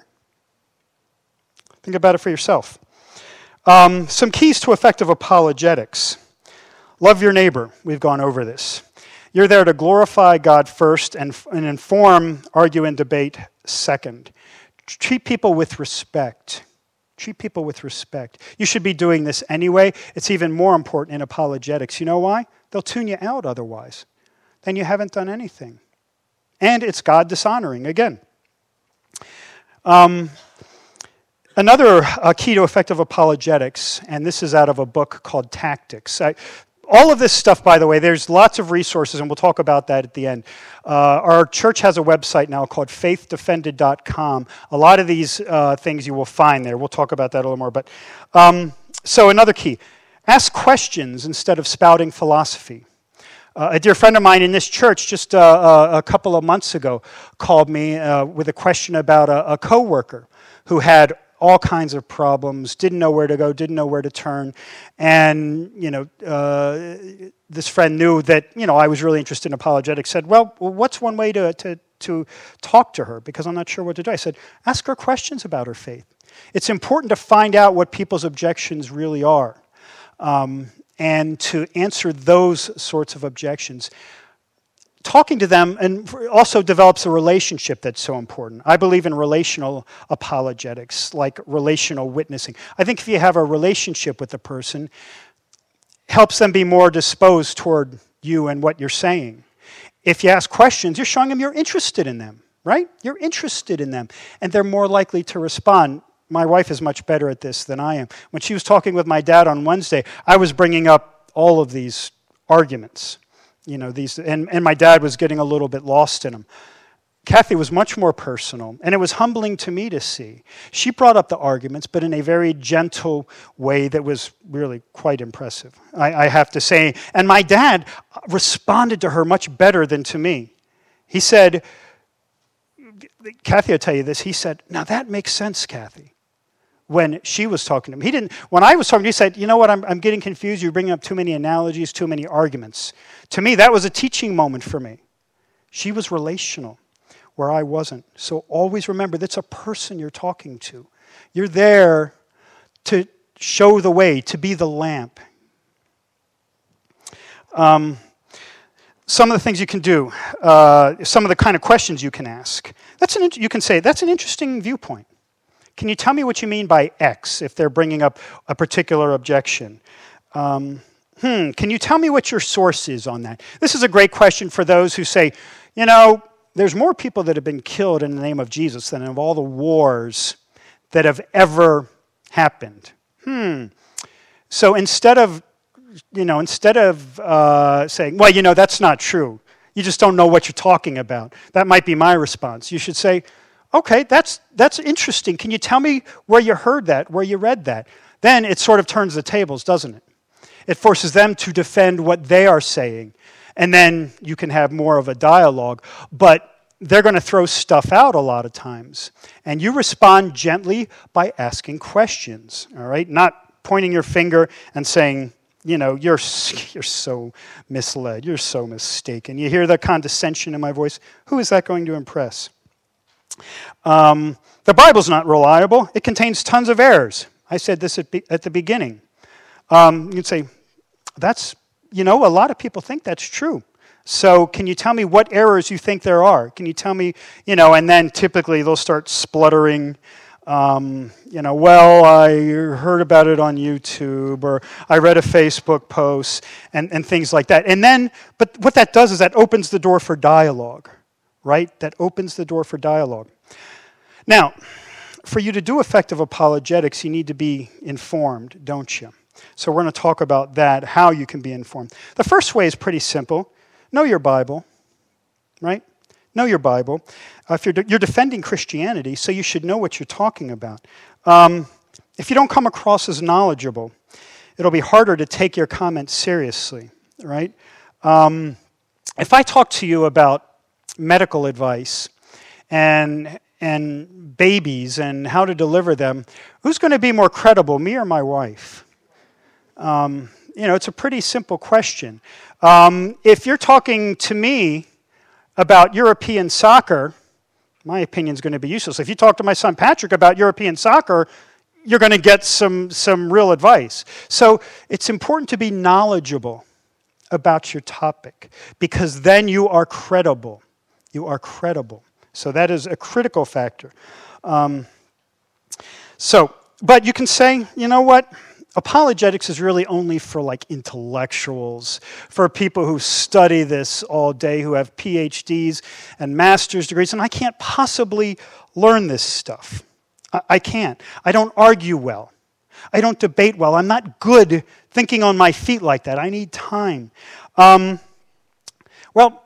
Think about it for yourself. Um, some keys to effective apologetics. Love your neighbor. We've gone over this. You're there to glorify God first and, and inform, argue, and debate second. Treat people with respect. Treat people with respect. You should be doing this anyway. It's even more important in apologetics. You know why? They'll tune you out otherwise. Then you haven't done anything. And it's God dishonoring again. Um, another uh, key to effective apologetics, and this is out of a book called Tactics. I, All of this stuff, by the way, there's lots of resources, and we'll talk about that at the end. Uh, our church has a website now called faith defended dot com. A lot of these uh, things you will find there. We'll talk about that a little more. But um, so another key, ask questions instead of spouting philosophy. Uh, a dear friend of mine in this church just uh, a, a couple of months ago called me uh, with a question about a, a coworker who had all kinds of problems, didn't know where to go, didn't know where to turn. And, you know, uh, this friend knew that, you know, I was really interested in apologetics, said, well, what's one way to, to, to talk to her? Because I'm not sure what to do. I said, ask her questions about her faith. It's important to find out what people's objections really are um, and to answer those sorts of objections. Talking to them and also develops a relationship that's so important. I believe in relational apologetics, like relational witnessing. I think if you have a relationship with the person, helps them be more disposed toward you and what you're saying. If you ask questions, you're showing them you're interested in them, right? You're interested in them, and they're more likely to respond. My wife is much better at this than I am. When she was talking with my dad on Wednesday, I was bringing up all of these arguments. You know, these, and, and my dad was getting a little bit lost in them. Kathy was much more personal, and it was humbling to me to see. She brought up the arguments, but in a very gentle way that was really quite impressive, I, I have to say. And my dad responded to her much better than to me. He said, Kathy, I'll tell you this, he said, now that makes sense, Kathy. When she was talking to him. He didn't, when I was talking to him, he said, you know what, I'm, I'm getting confused. You're bringing up too many analogies, too many arguments. To me, that was a teaching moment for me. She was relational, where I wasn't. So always remember, that's a person you're talking to. You're there to show the way, to be the lamp. Um, some of the things you can do, uh, some of the kind of questions you can ask. That's an, you can say, that's an interesting viewpoint. Can you tell me what you mean by X if they're bringing up a particular objection? Um, hmm, can you tell me what your source is on that? This is a great question for those who say, you know, there's more people that have been killed in the name of Jesus than of all the wars that have ever happened. Hmm. So instead of, you know, instead of uh, saying, well, you know, that's not true. You just don't know what you're talking about. That might be my response. You should say, okay, that's that's interesting. Can you tell me where you heard that, where you read that? Then it sort of turns the tables, doesn't it? It forces them to defend what they are saying. And then you can have more of a dialogue. But they're going to throw stuff out a lot of times. And you respond gently by asking questions, all right? Not pointing your finger and saying, you know, you're you're so misled. You're so mistaken. You hear the condescension in my voice. Who is that going to impress? Um, the Bible's not reliable. It contains tons of errors. I said this at, be, at the beginning. Um, you'd say, that's, you know, a lot of people think that's true. So can you tell me what errors you think there are? Can you tell me, you know, and then typically they'll start spluttering. Um, you know, well, I heard about it on YouTube, or I read a Facebook post, and, and things like that. And then, but what that does is that opens the door for dialogue, right? That opens the door for dialogue. Now, for you to do effective apologetics, you need to be informed, don't you? So we're going to talk about that, how you can be informed. The first way is pretty simple. Know your Bible, right? Know your Bible. Uh, if you're, de- you're defending Christianity, so you should know what you're talking about. Um, if you don't come across as knowledgeable, it'll be harder to take your comments seriously, right? Um, if I talk to you about medical advice and and babies and how to deliver them, who's going to be more credible, me or my wife? Um, you know, it's a pretty simple question. Um, if you're talking to me about European soccer, my opinion is going to be useless. If you talk to my son Patrick about European soccer, you're going to get some, some real advice. So it's important to be knowledgeable about your topic, because then you are credible. You are credible. So that is a critical factor. Um, so, but you can say, you know what? Apologetics is really only for like intellectuals, for people who study this all day, who have P H Ds and master's degrees, and I can't possibly learn this stuff. I, I can't. I don't argue well. I don't debate well. I'm not good thinking on my feet like that. I need time. Um, well,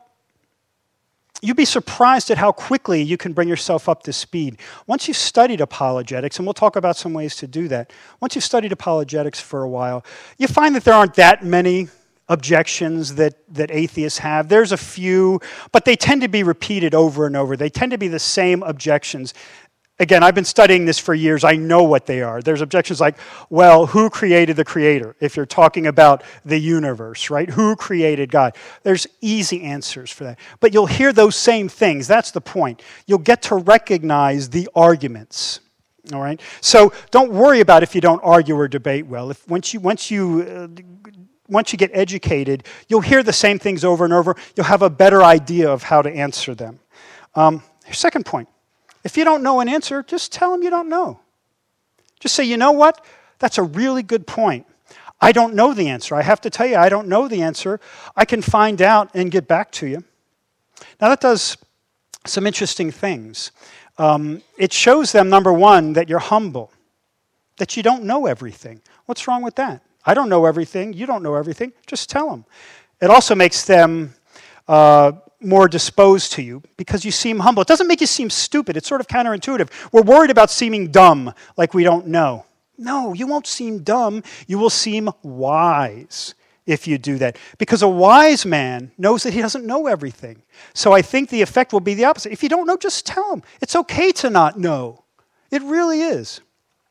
you'd be surprised at how quickly you can bring yourself up to speed. Once you've studied apologetics, and we'll talk about some ways to do that, once you've studied apologetics for a while, you find that there aren't that many objections that, that atheists have. There's a few, but they tend to be repeated over and over. They tend to be the same objections. Again, I've been studying this for years. I know what they are. There's objections like, well, who created the creator? If you're talking about the universe, right? Who created God? There's easy answers for that. But you'll hear those same things. That's the point. You'll get to recognize the arguments. All right? So don't worry about if you don't argue or debate well. If once you once you uh, once you get educated, you'll hear the same things over and over. You'll have a better idea of how to answer them. Um, second point. If you don't know an answer, just tell them you don't know. Just say, you know what? That's a really good point. I don't know the answer. I have to tell you, I don't know the answer. I can find out and get back to you. Now, that does some interesting things. Um, it shows them, number one, that you're humble, that you don't know everything. What's wrong with that? I don't know everything. You don't know everything. Just tell them. It also makes them Uh, more disposed to you because you seem humble. It doesn't make you seem stupid. It's sort of counterintuitive. We're worried about seeming dumb, like we don't know. No, you won't seem dumb. You will seem wise if you do that. Because a wise man knows that he doesn't know everything. So I think the effect will be the opposite. If you don't know, just tell him. It's okay to not know. It really is.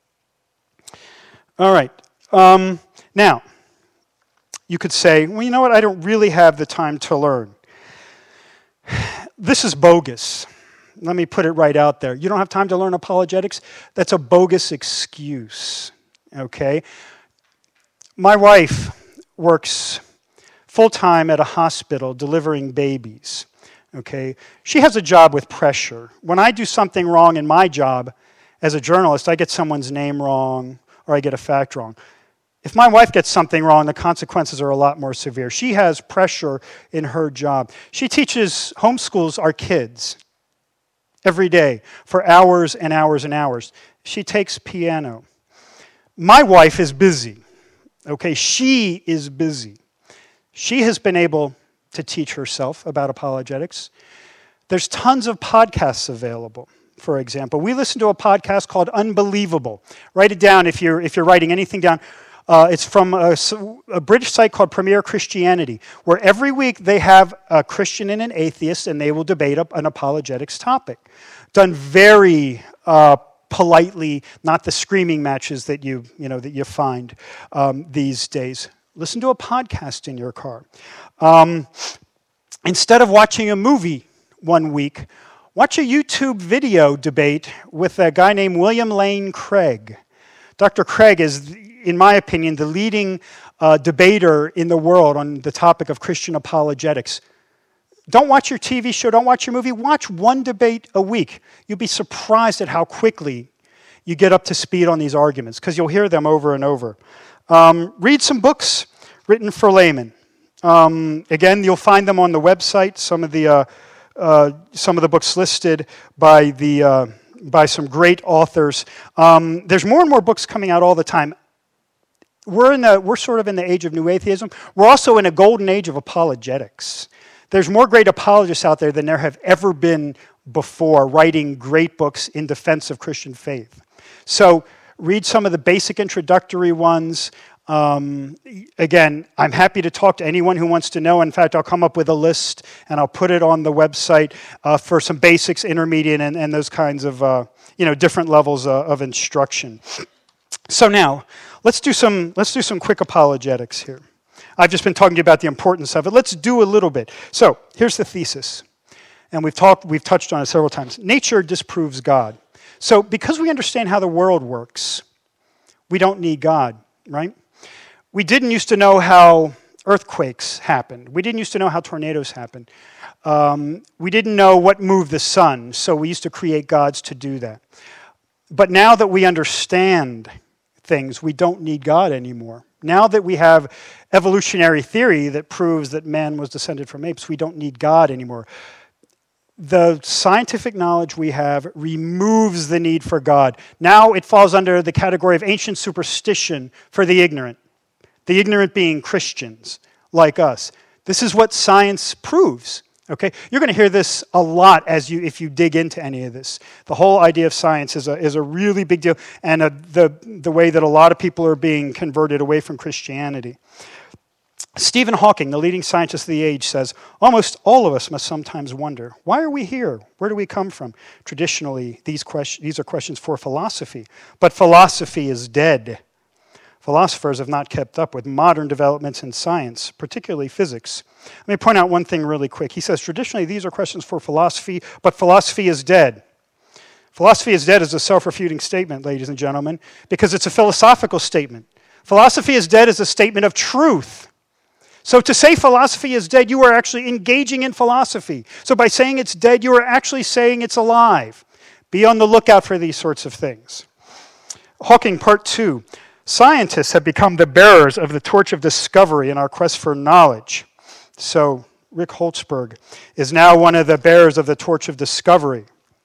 All right. Um, now, you could say, well, you know what? I don't really have the time to learn. This is bogus. Let me put it right out there. You don't have time to learn apologetics? That's a bogus excuse, okay? My wife works full-time at a hospital delivering babies, okay? She has a job with pressure. When I do something wrong in my job as a journalist, I get someone's name wrong or I get a fact wrong. If my wife gets something wrong, the consequences are a lot more severe. She has pressure in her job. She teaches, homeschools our kids every day for hours and hours and hours. She takes piano. My wife is busy. Okay, she is busy. She has been able to teach herself about apologetics. There's tons of podcasts available. For example, we listen to a podcast called Unbelievable. Write it down if you're if you're writing anything down. Uh, it's from a, a British site called Premier Christianity, where every week they have a Christian and an atheist, and they will debate an apologetics topic. Done very uh, politely, not the screaming matches that you you know that you find um, these days. Listen to a podcast in your car. Um, instead of watching a movie one week, watch a YouTube video debate with a guy named William Lane Craig. Doctor Craig is, in my opinion, the leading uh, debater in the world on the topic of Christian apologetics. Don't watch your T V show, don't watch your movie, watch one debate a week. You'll be surprised at how quickly you get up to speed on these arguments, because you'll hear them over and over. Um, read some books written for laymen. Um, again, you'll find them on the website, some of the, uh, uh, some of the books listed by the... Uh, by some great authors. Um, there's more and more books coming out all the time. We're in the, we're sort of in the age of new atheism. We're also in a golden age of apologetics. There's more great apologists out there than there have ever been before, writing great books in defense of Christian faith. So read some of the basic introductory ones. Um, again, I'm happy to talk to anyone who wants to know. In fact, I'll come up with a list and I'll put it on the website uh, for some basics, intermediate, and, and those kinds of uh, you know different levels uh, of instruction. So now, let's do some let's do some quick apologetics here. I've just been talking to you about the importance of it. Let's do a little bit. So here's the thesis, and we've talked we've touched on it several times. Nature disproves God. So because we understand how the world works, we don't need God, right? We didn't used to know how earthquakes happened. We didn't used to know how tornadoes happened. Um, we didn't know what moved the sun, so we used to create gods to do that. But now that we understand things, we don't need God anymore. Now that we have evolutionary theory that proves that man was descended from apes, we don't need God anymore. The scientific knowledge we have removes the need for God. Now it falls under the category of ancient superstition for the ignorant. The ignorant being Christians like us. This is what science proves. Okay, you're going to hear this a lot as you if you dig into any of this. The whole idea of science is a is a really big deal, and a, the the way that a lot of people are being converted away from Christianity. Stephen Hawking, the leading scientist of the age, says, almost all of us must sometimes wonder, why are we here? Where do we come from? Traditionally, these question, these are questions for philosophy, but philosophy is dead. Philosophers have not kept up with modern developments in science, particularly physics. Let me point out one thing really quick. He says, traditionally, these are questions for philosophy, but philosophy is dead. Philosophy is dead is a self-refuting statement, ladies and gentlemen, because it's a philosophical statement. Philosophy is dead is a statement of truth. So to say philosophy is dead, you are actually engaging in philosophy. So by saying it's dead, you are actually saying it's alive. Be on the lookout for these sorts of things. Hawking, part two. Scientists have become the bearers of the torch of discovery in our quest for knowledge. So Rick Holtzberg is now one of the bearers of the torch of discovery.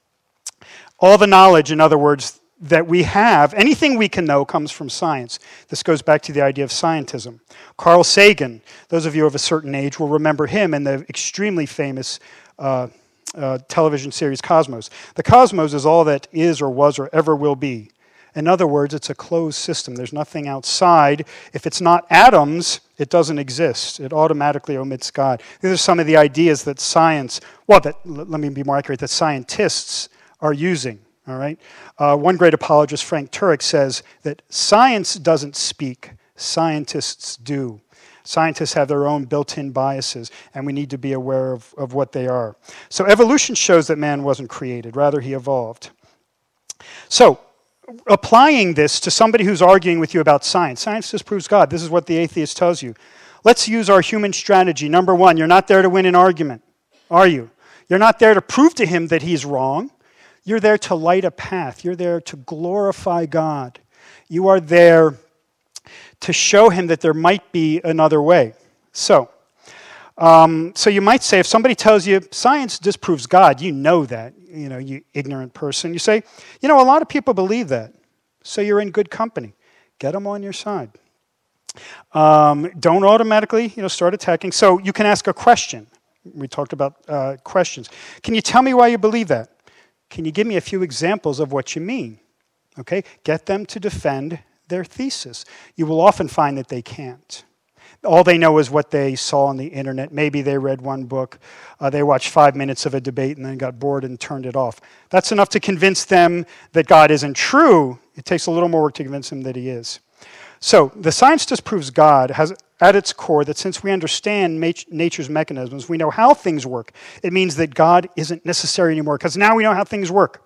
All the knowledge, in other words, that we have, anything we can know comes from science. This goes back to the idea of scientism. Carl Sagan, those of you of a certain age will remember him in the extremely famous uh, uh, television series Cosmos. The cosmos is all that is or was or ever will be. In other words, it's a closed system. There's nothing outside. If it's not atoms, it doesn't exist. It automatically omits God. These are some of the ideas that science, well, that, let me be more accurate, that scientists are using. All right. Uh, one great apologist, Frank Turek, says that science doesn't speak, scientists do. Scientists have their own built-in biases, and we need to be aware of, of what they are. So evolution shows that man wasn't created, rather he evolved. So applying this to somebody who's arguing with you about science, science disproves God. This is what the atheist tells you. Let's use our human strategy. Number one, you're not there to win an argument, are you? You're not there to prove to him that he's wrong. You're there to light a path. You're there to glorify God. You are there to show him that there might be another way. So, um, so you might say, if somebody tells you science disproves God, you know that, you know, you ignorant person. You say, you know, a lot of people believe that, so you're in good company. Get them on your side. Um, don't automatically, you know, start attacking. So you can ask a question. We talked about uh, questions. Can you tell me why you believe that? Can you give me a few examples of what you mean? Okay, get them to defend their thesis. You will often find that they can't. All they know is what they saw on the internet. Maybe they read one book, uh, they watched five minutes of a debate and then got bored and turned it off. That's enough to convince them that God isn't true. It takes a little more work to convince them that he is. So the science disproves God has at its core that since we understand mat- nature's mechanisms, we know how things work. It means that God isn't necessary anymore because now we know how things work.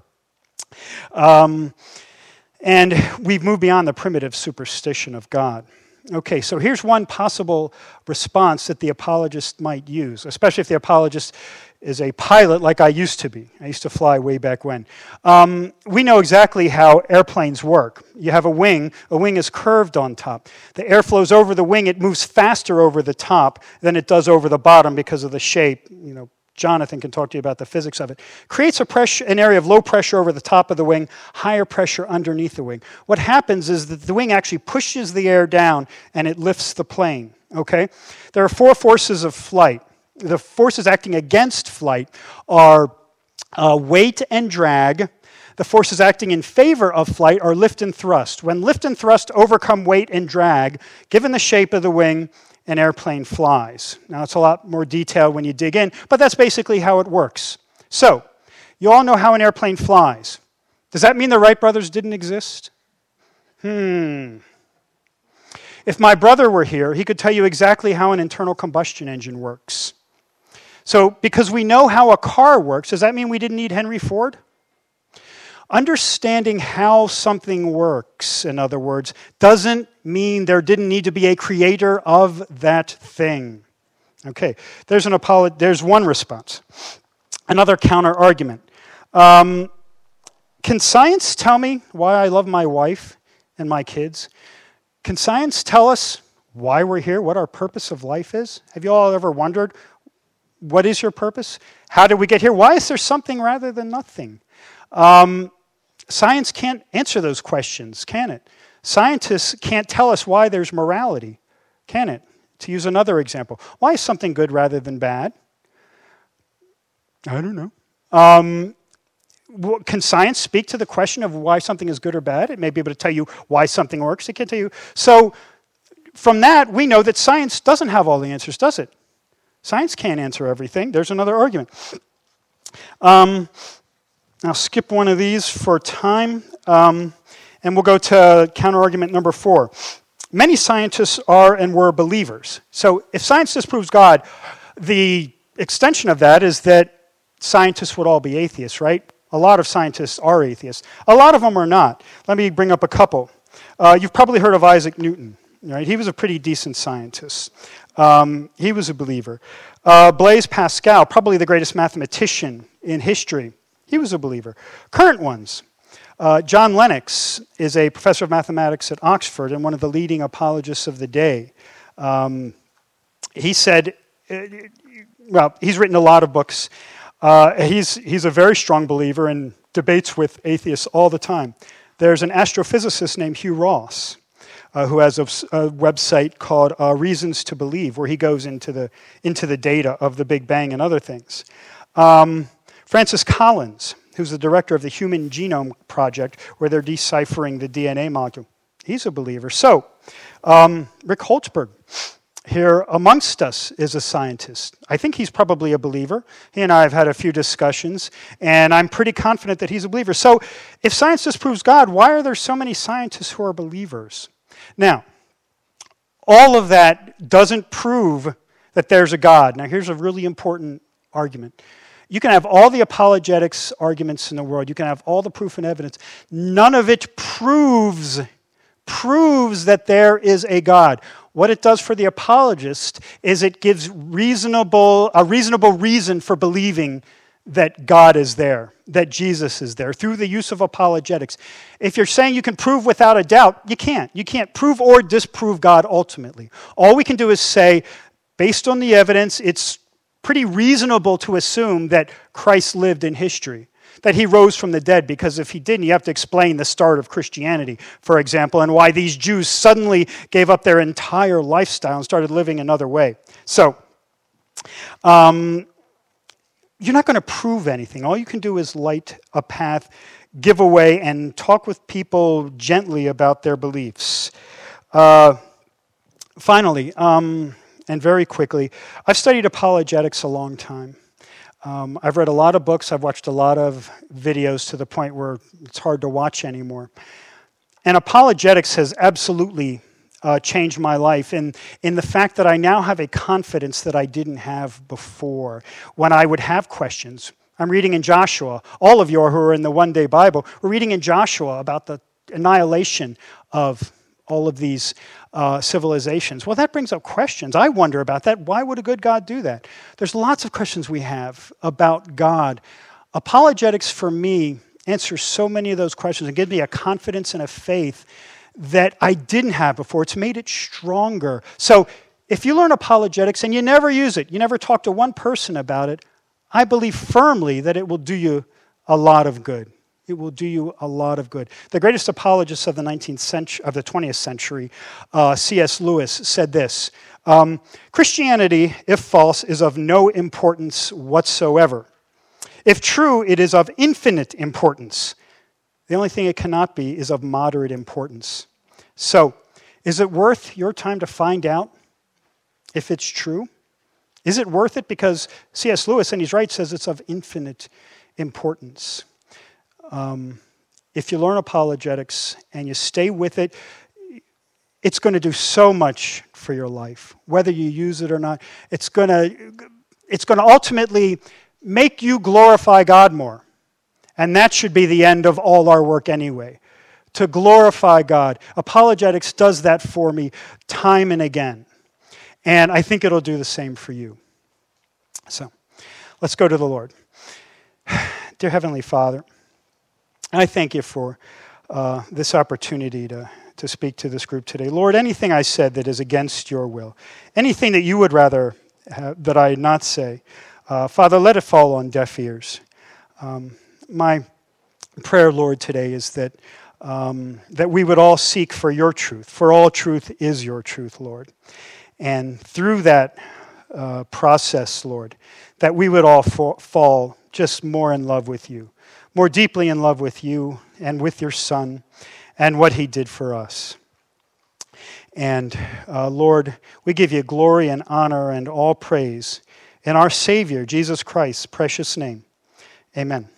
Um, and we've moved beyond the primitive superstition of God. Okay, so here's one possible response that the apologist might use, especially if the apologist is a pilot like I used to be. I used to fly way back when. Um, we know exactly how airplanes work. You have a wing. A wing is curved on top. The air flows over the wing. It moves faster over the top than it does over the bottom because of the shape. You know, Jonathan can talk to you about the physics of it. Creates a pressure, an area of low pressure over the top of the wing, higher pressure underneath the wing. What happens is that the wing actually pushes the air down and it lifts the plane, okay? There are four forces of flight. The forces acting against flight are uh, weight and drag. The forces acting in favor of flight are lift and thrust. When lift and thrust overcome weight and drag, given the shape of the wing, an airplane flies. Now, it's a lot more detailed when you dig in, but that's basically how it works. So, you all know how an airplane flies. Does that mean the Wright brothers didn't exist? Hmm. If my brother were here, he could tell you exactly how an internal combustion engine works. So, because we know how a car works, does that mean we didn't need Henry Ford? Understanding how something works, in other words, doesn't mean there didn't need to be a creator of that thing. Okay, there's an apolo- there's one response. Another counter-argument. Um, can science tell me why I love my wife and my kids? Can science tell us why we're here, what our purpose of life is? Have you all ever wondered, what is your purpose? How did we get here? Why is there something rather than nothing? Um, Science can't answer those questions, can it? Scientists can't tell us why there's morality, can it? To use another example, why is something good rather than bad? I don't know. Um, can science speak to the question of why something is good or bad? It may be able to tell you why something works. It can't tell you. So from that, we know that science doesn't have all the answers, does it? Science can't answer everything. There's another argument. Um... I'll skip one of these for time, um, and we'll go to counterargument number four. Many scientists are and were believers. So if science disproves God, the extension of that is that scientists would all be atheists, right? A lot of scientists are atheists. A lot of them are not. Let me bring up a couple. Uh, you've probably heard of Isaac Newton, right? He was a pretty decent scientist. Um, he was a believer. Uh, Blaise Pascal, probably the greatest mathematician in history. He was a believer. Current ones. Uh, John Lennox is a professor of mathematics at Oxford and one of the leading apologists of the day. Um, he said, uh, well, he's written a lot of books. Uh, he's, he's a very strong believer and debates with atheists all the time. There's an astrophysicist named Hugh Ross uh, who has a, a website called uh, Reasons to Believe, where he goes into the, into the data of the Big Bang and other things. Um, Francis Collins, who's the director of the Human Genome Project, where they're deciphering the D N A molecule. He's a believer. So, um, Rick Holtzberg, here amongst us, is a scientist. I think he's probably a believer. He and I have had a few discussions, and I'm pretty confident that he's a believer. So, if science disproves God, why are there so many scientists who are believers? Now, all of that doesn't prove that there's a God. Now, here's a really important argument. You can have all the apologetics arguments in the world. You can have all the proof and evidence. None of it proves, proves that there is a God. What it does for the apologist is it gives reasonable, a reasonable reason for believing that God is there, that Jesus is there, through the use of apologetics. If you're saying you can prove without a doubt, you can't. You can't prove or disprove God ultimately. All we can do is say, based on the evidence, it's pretty reasonable to assume that Christ lived in history. that he rose from the dead, because if he didn't, you have to explain the start of Christianity, for example, and why these Jews suddenly gave up their entire lifestyle and started living another way. So, um, you're not going to prove anything. All you can do is light a path, give away, and talk with people gently about their beliefs. Uh, finally, um, and very quickly, I've studied apologetics a long time. Um, I've read a lot of books. I've watched a lot of videos to the point where it's hard to watch anymore. And apologetics has absolutely uh, changed my life in, in the fact that I now have a confidence that I didn't have before when I would have questions. I'm reading in Joshua. All of you who are in the One Day Bible, we're reading in Joshua about the annihilation of all of these uh, civilizations. Well, that brings up questions. I wonder about that. Why would a good God do that? There's lots of questions we have about God. Apologetics, for me, answers so many of those questions and gives me a confidence and a faith that I didn't have before. It's made it stronger. So if you learn apologetics and you never use it, you never talk to one person about it, I believe firmly that it will do you a lot of good. It will do you a lot of good. The greatest apologist of the nineteenth century, of the twentieth century, uh, C S Lewis, said this: um, Christianity, if false, is of no importance whatsoever. If true, it is of infinite importance. The only thing it cannot be is of moderate importance. So, is it worth your time to find out if it's true? Is it worth it? Because C S Lewis, and he's right, says it's of infinite importance. Um, if you learn apologetics and you stay with it, it's going to do so much for your life. Whether you use it or not, it's going to, it's going to ultimately make you glorify God more. And that should be the end of all our work anyway, to glorify God. Apologetics does that for me time and again. And I think it'll do the same for you. So, let's go to the Lord. Dear Heavenly Father, I thank you for uh, this opportunity to, to speak to this group today. Lord, anything I said that is against your will, anything that you would rather have, that I not say, uh, Father, let it fall on deaf ears. Um, my prayer, Lord, today is that um, that we would all seek for your truth, for all truth is your truth, Lord. And through that uh, process, Lord, that we would all fa- fall just more in love with you, more deeply in love with you and with your Son and what he did for us. And uh, Lord, we give you glory and honor and all praise in our Savior, Jesus Christ's precious name. Amen.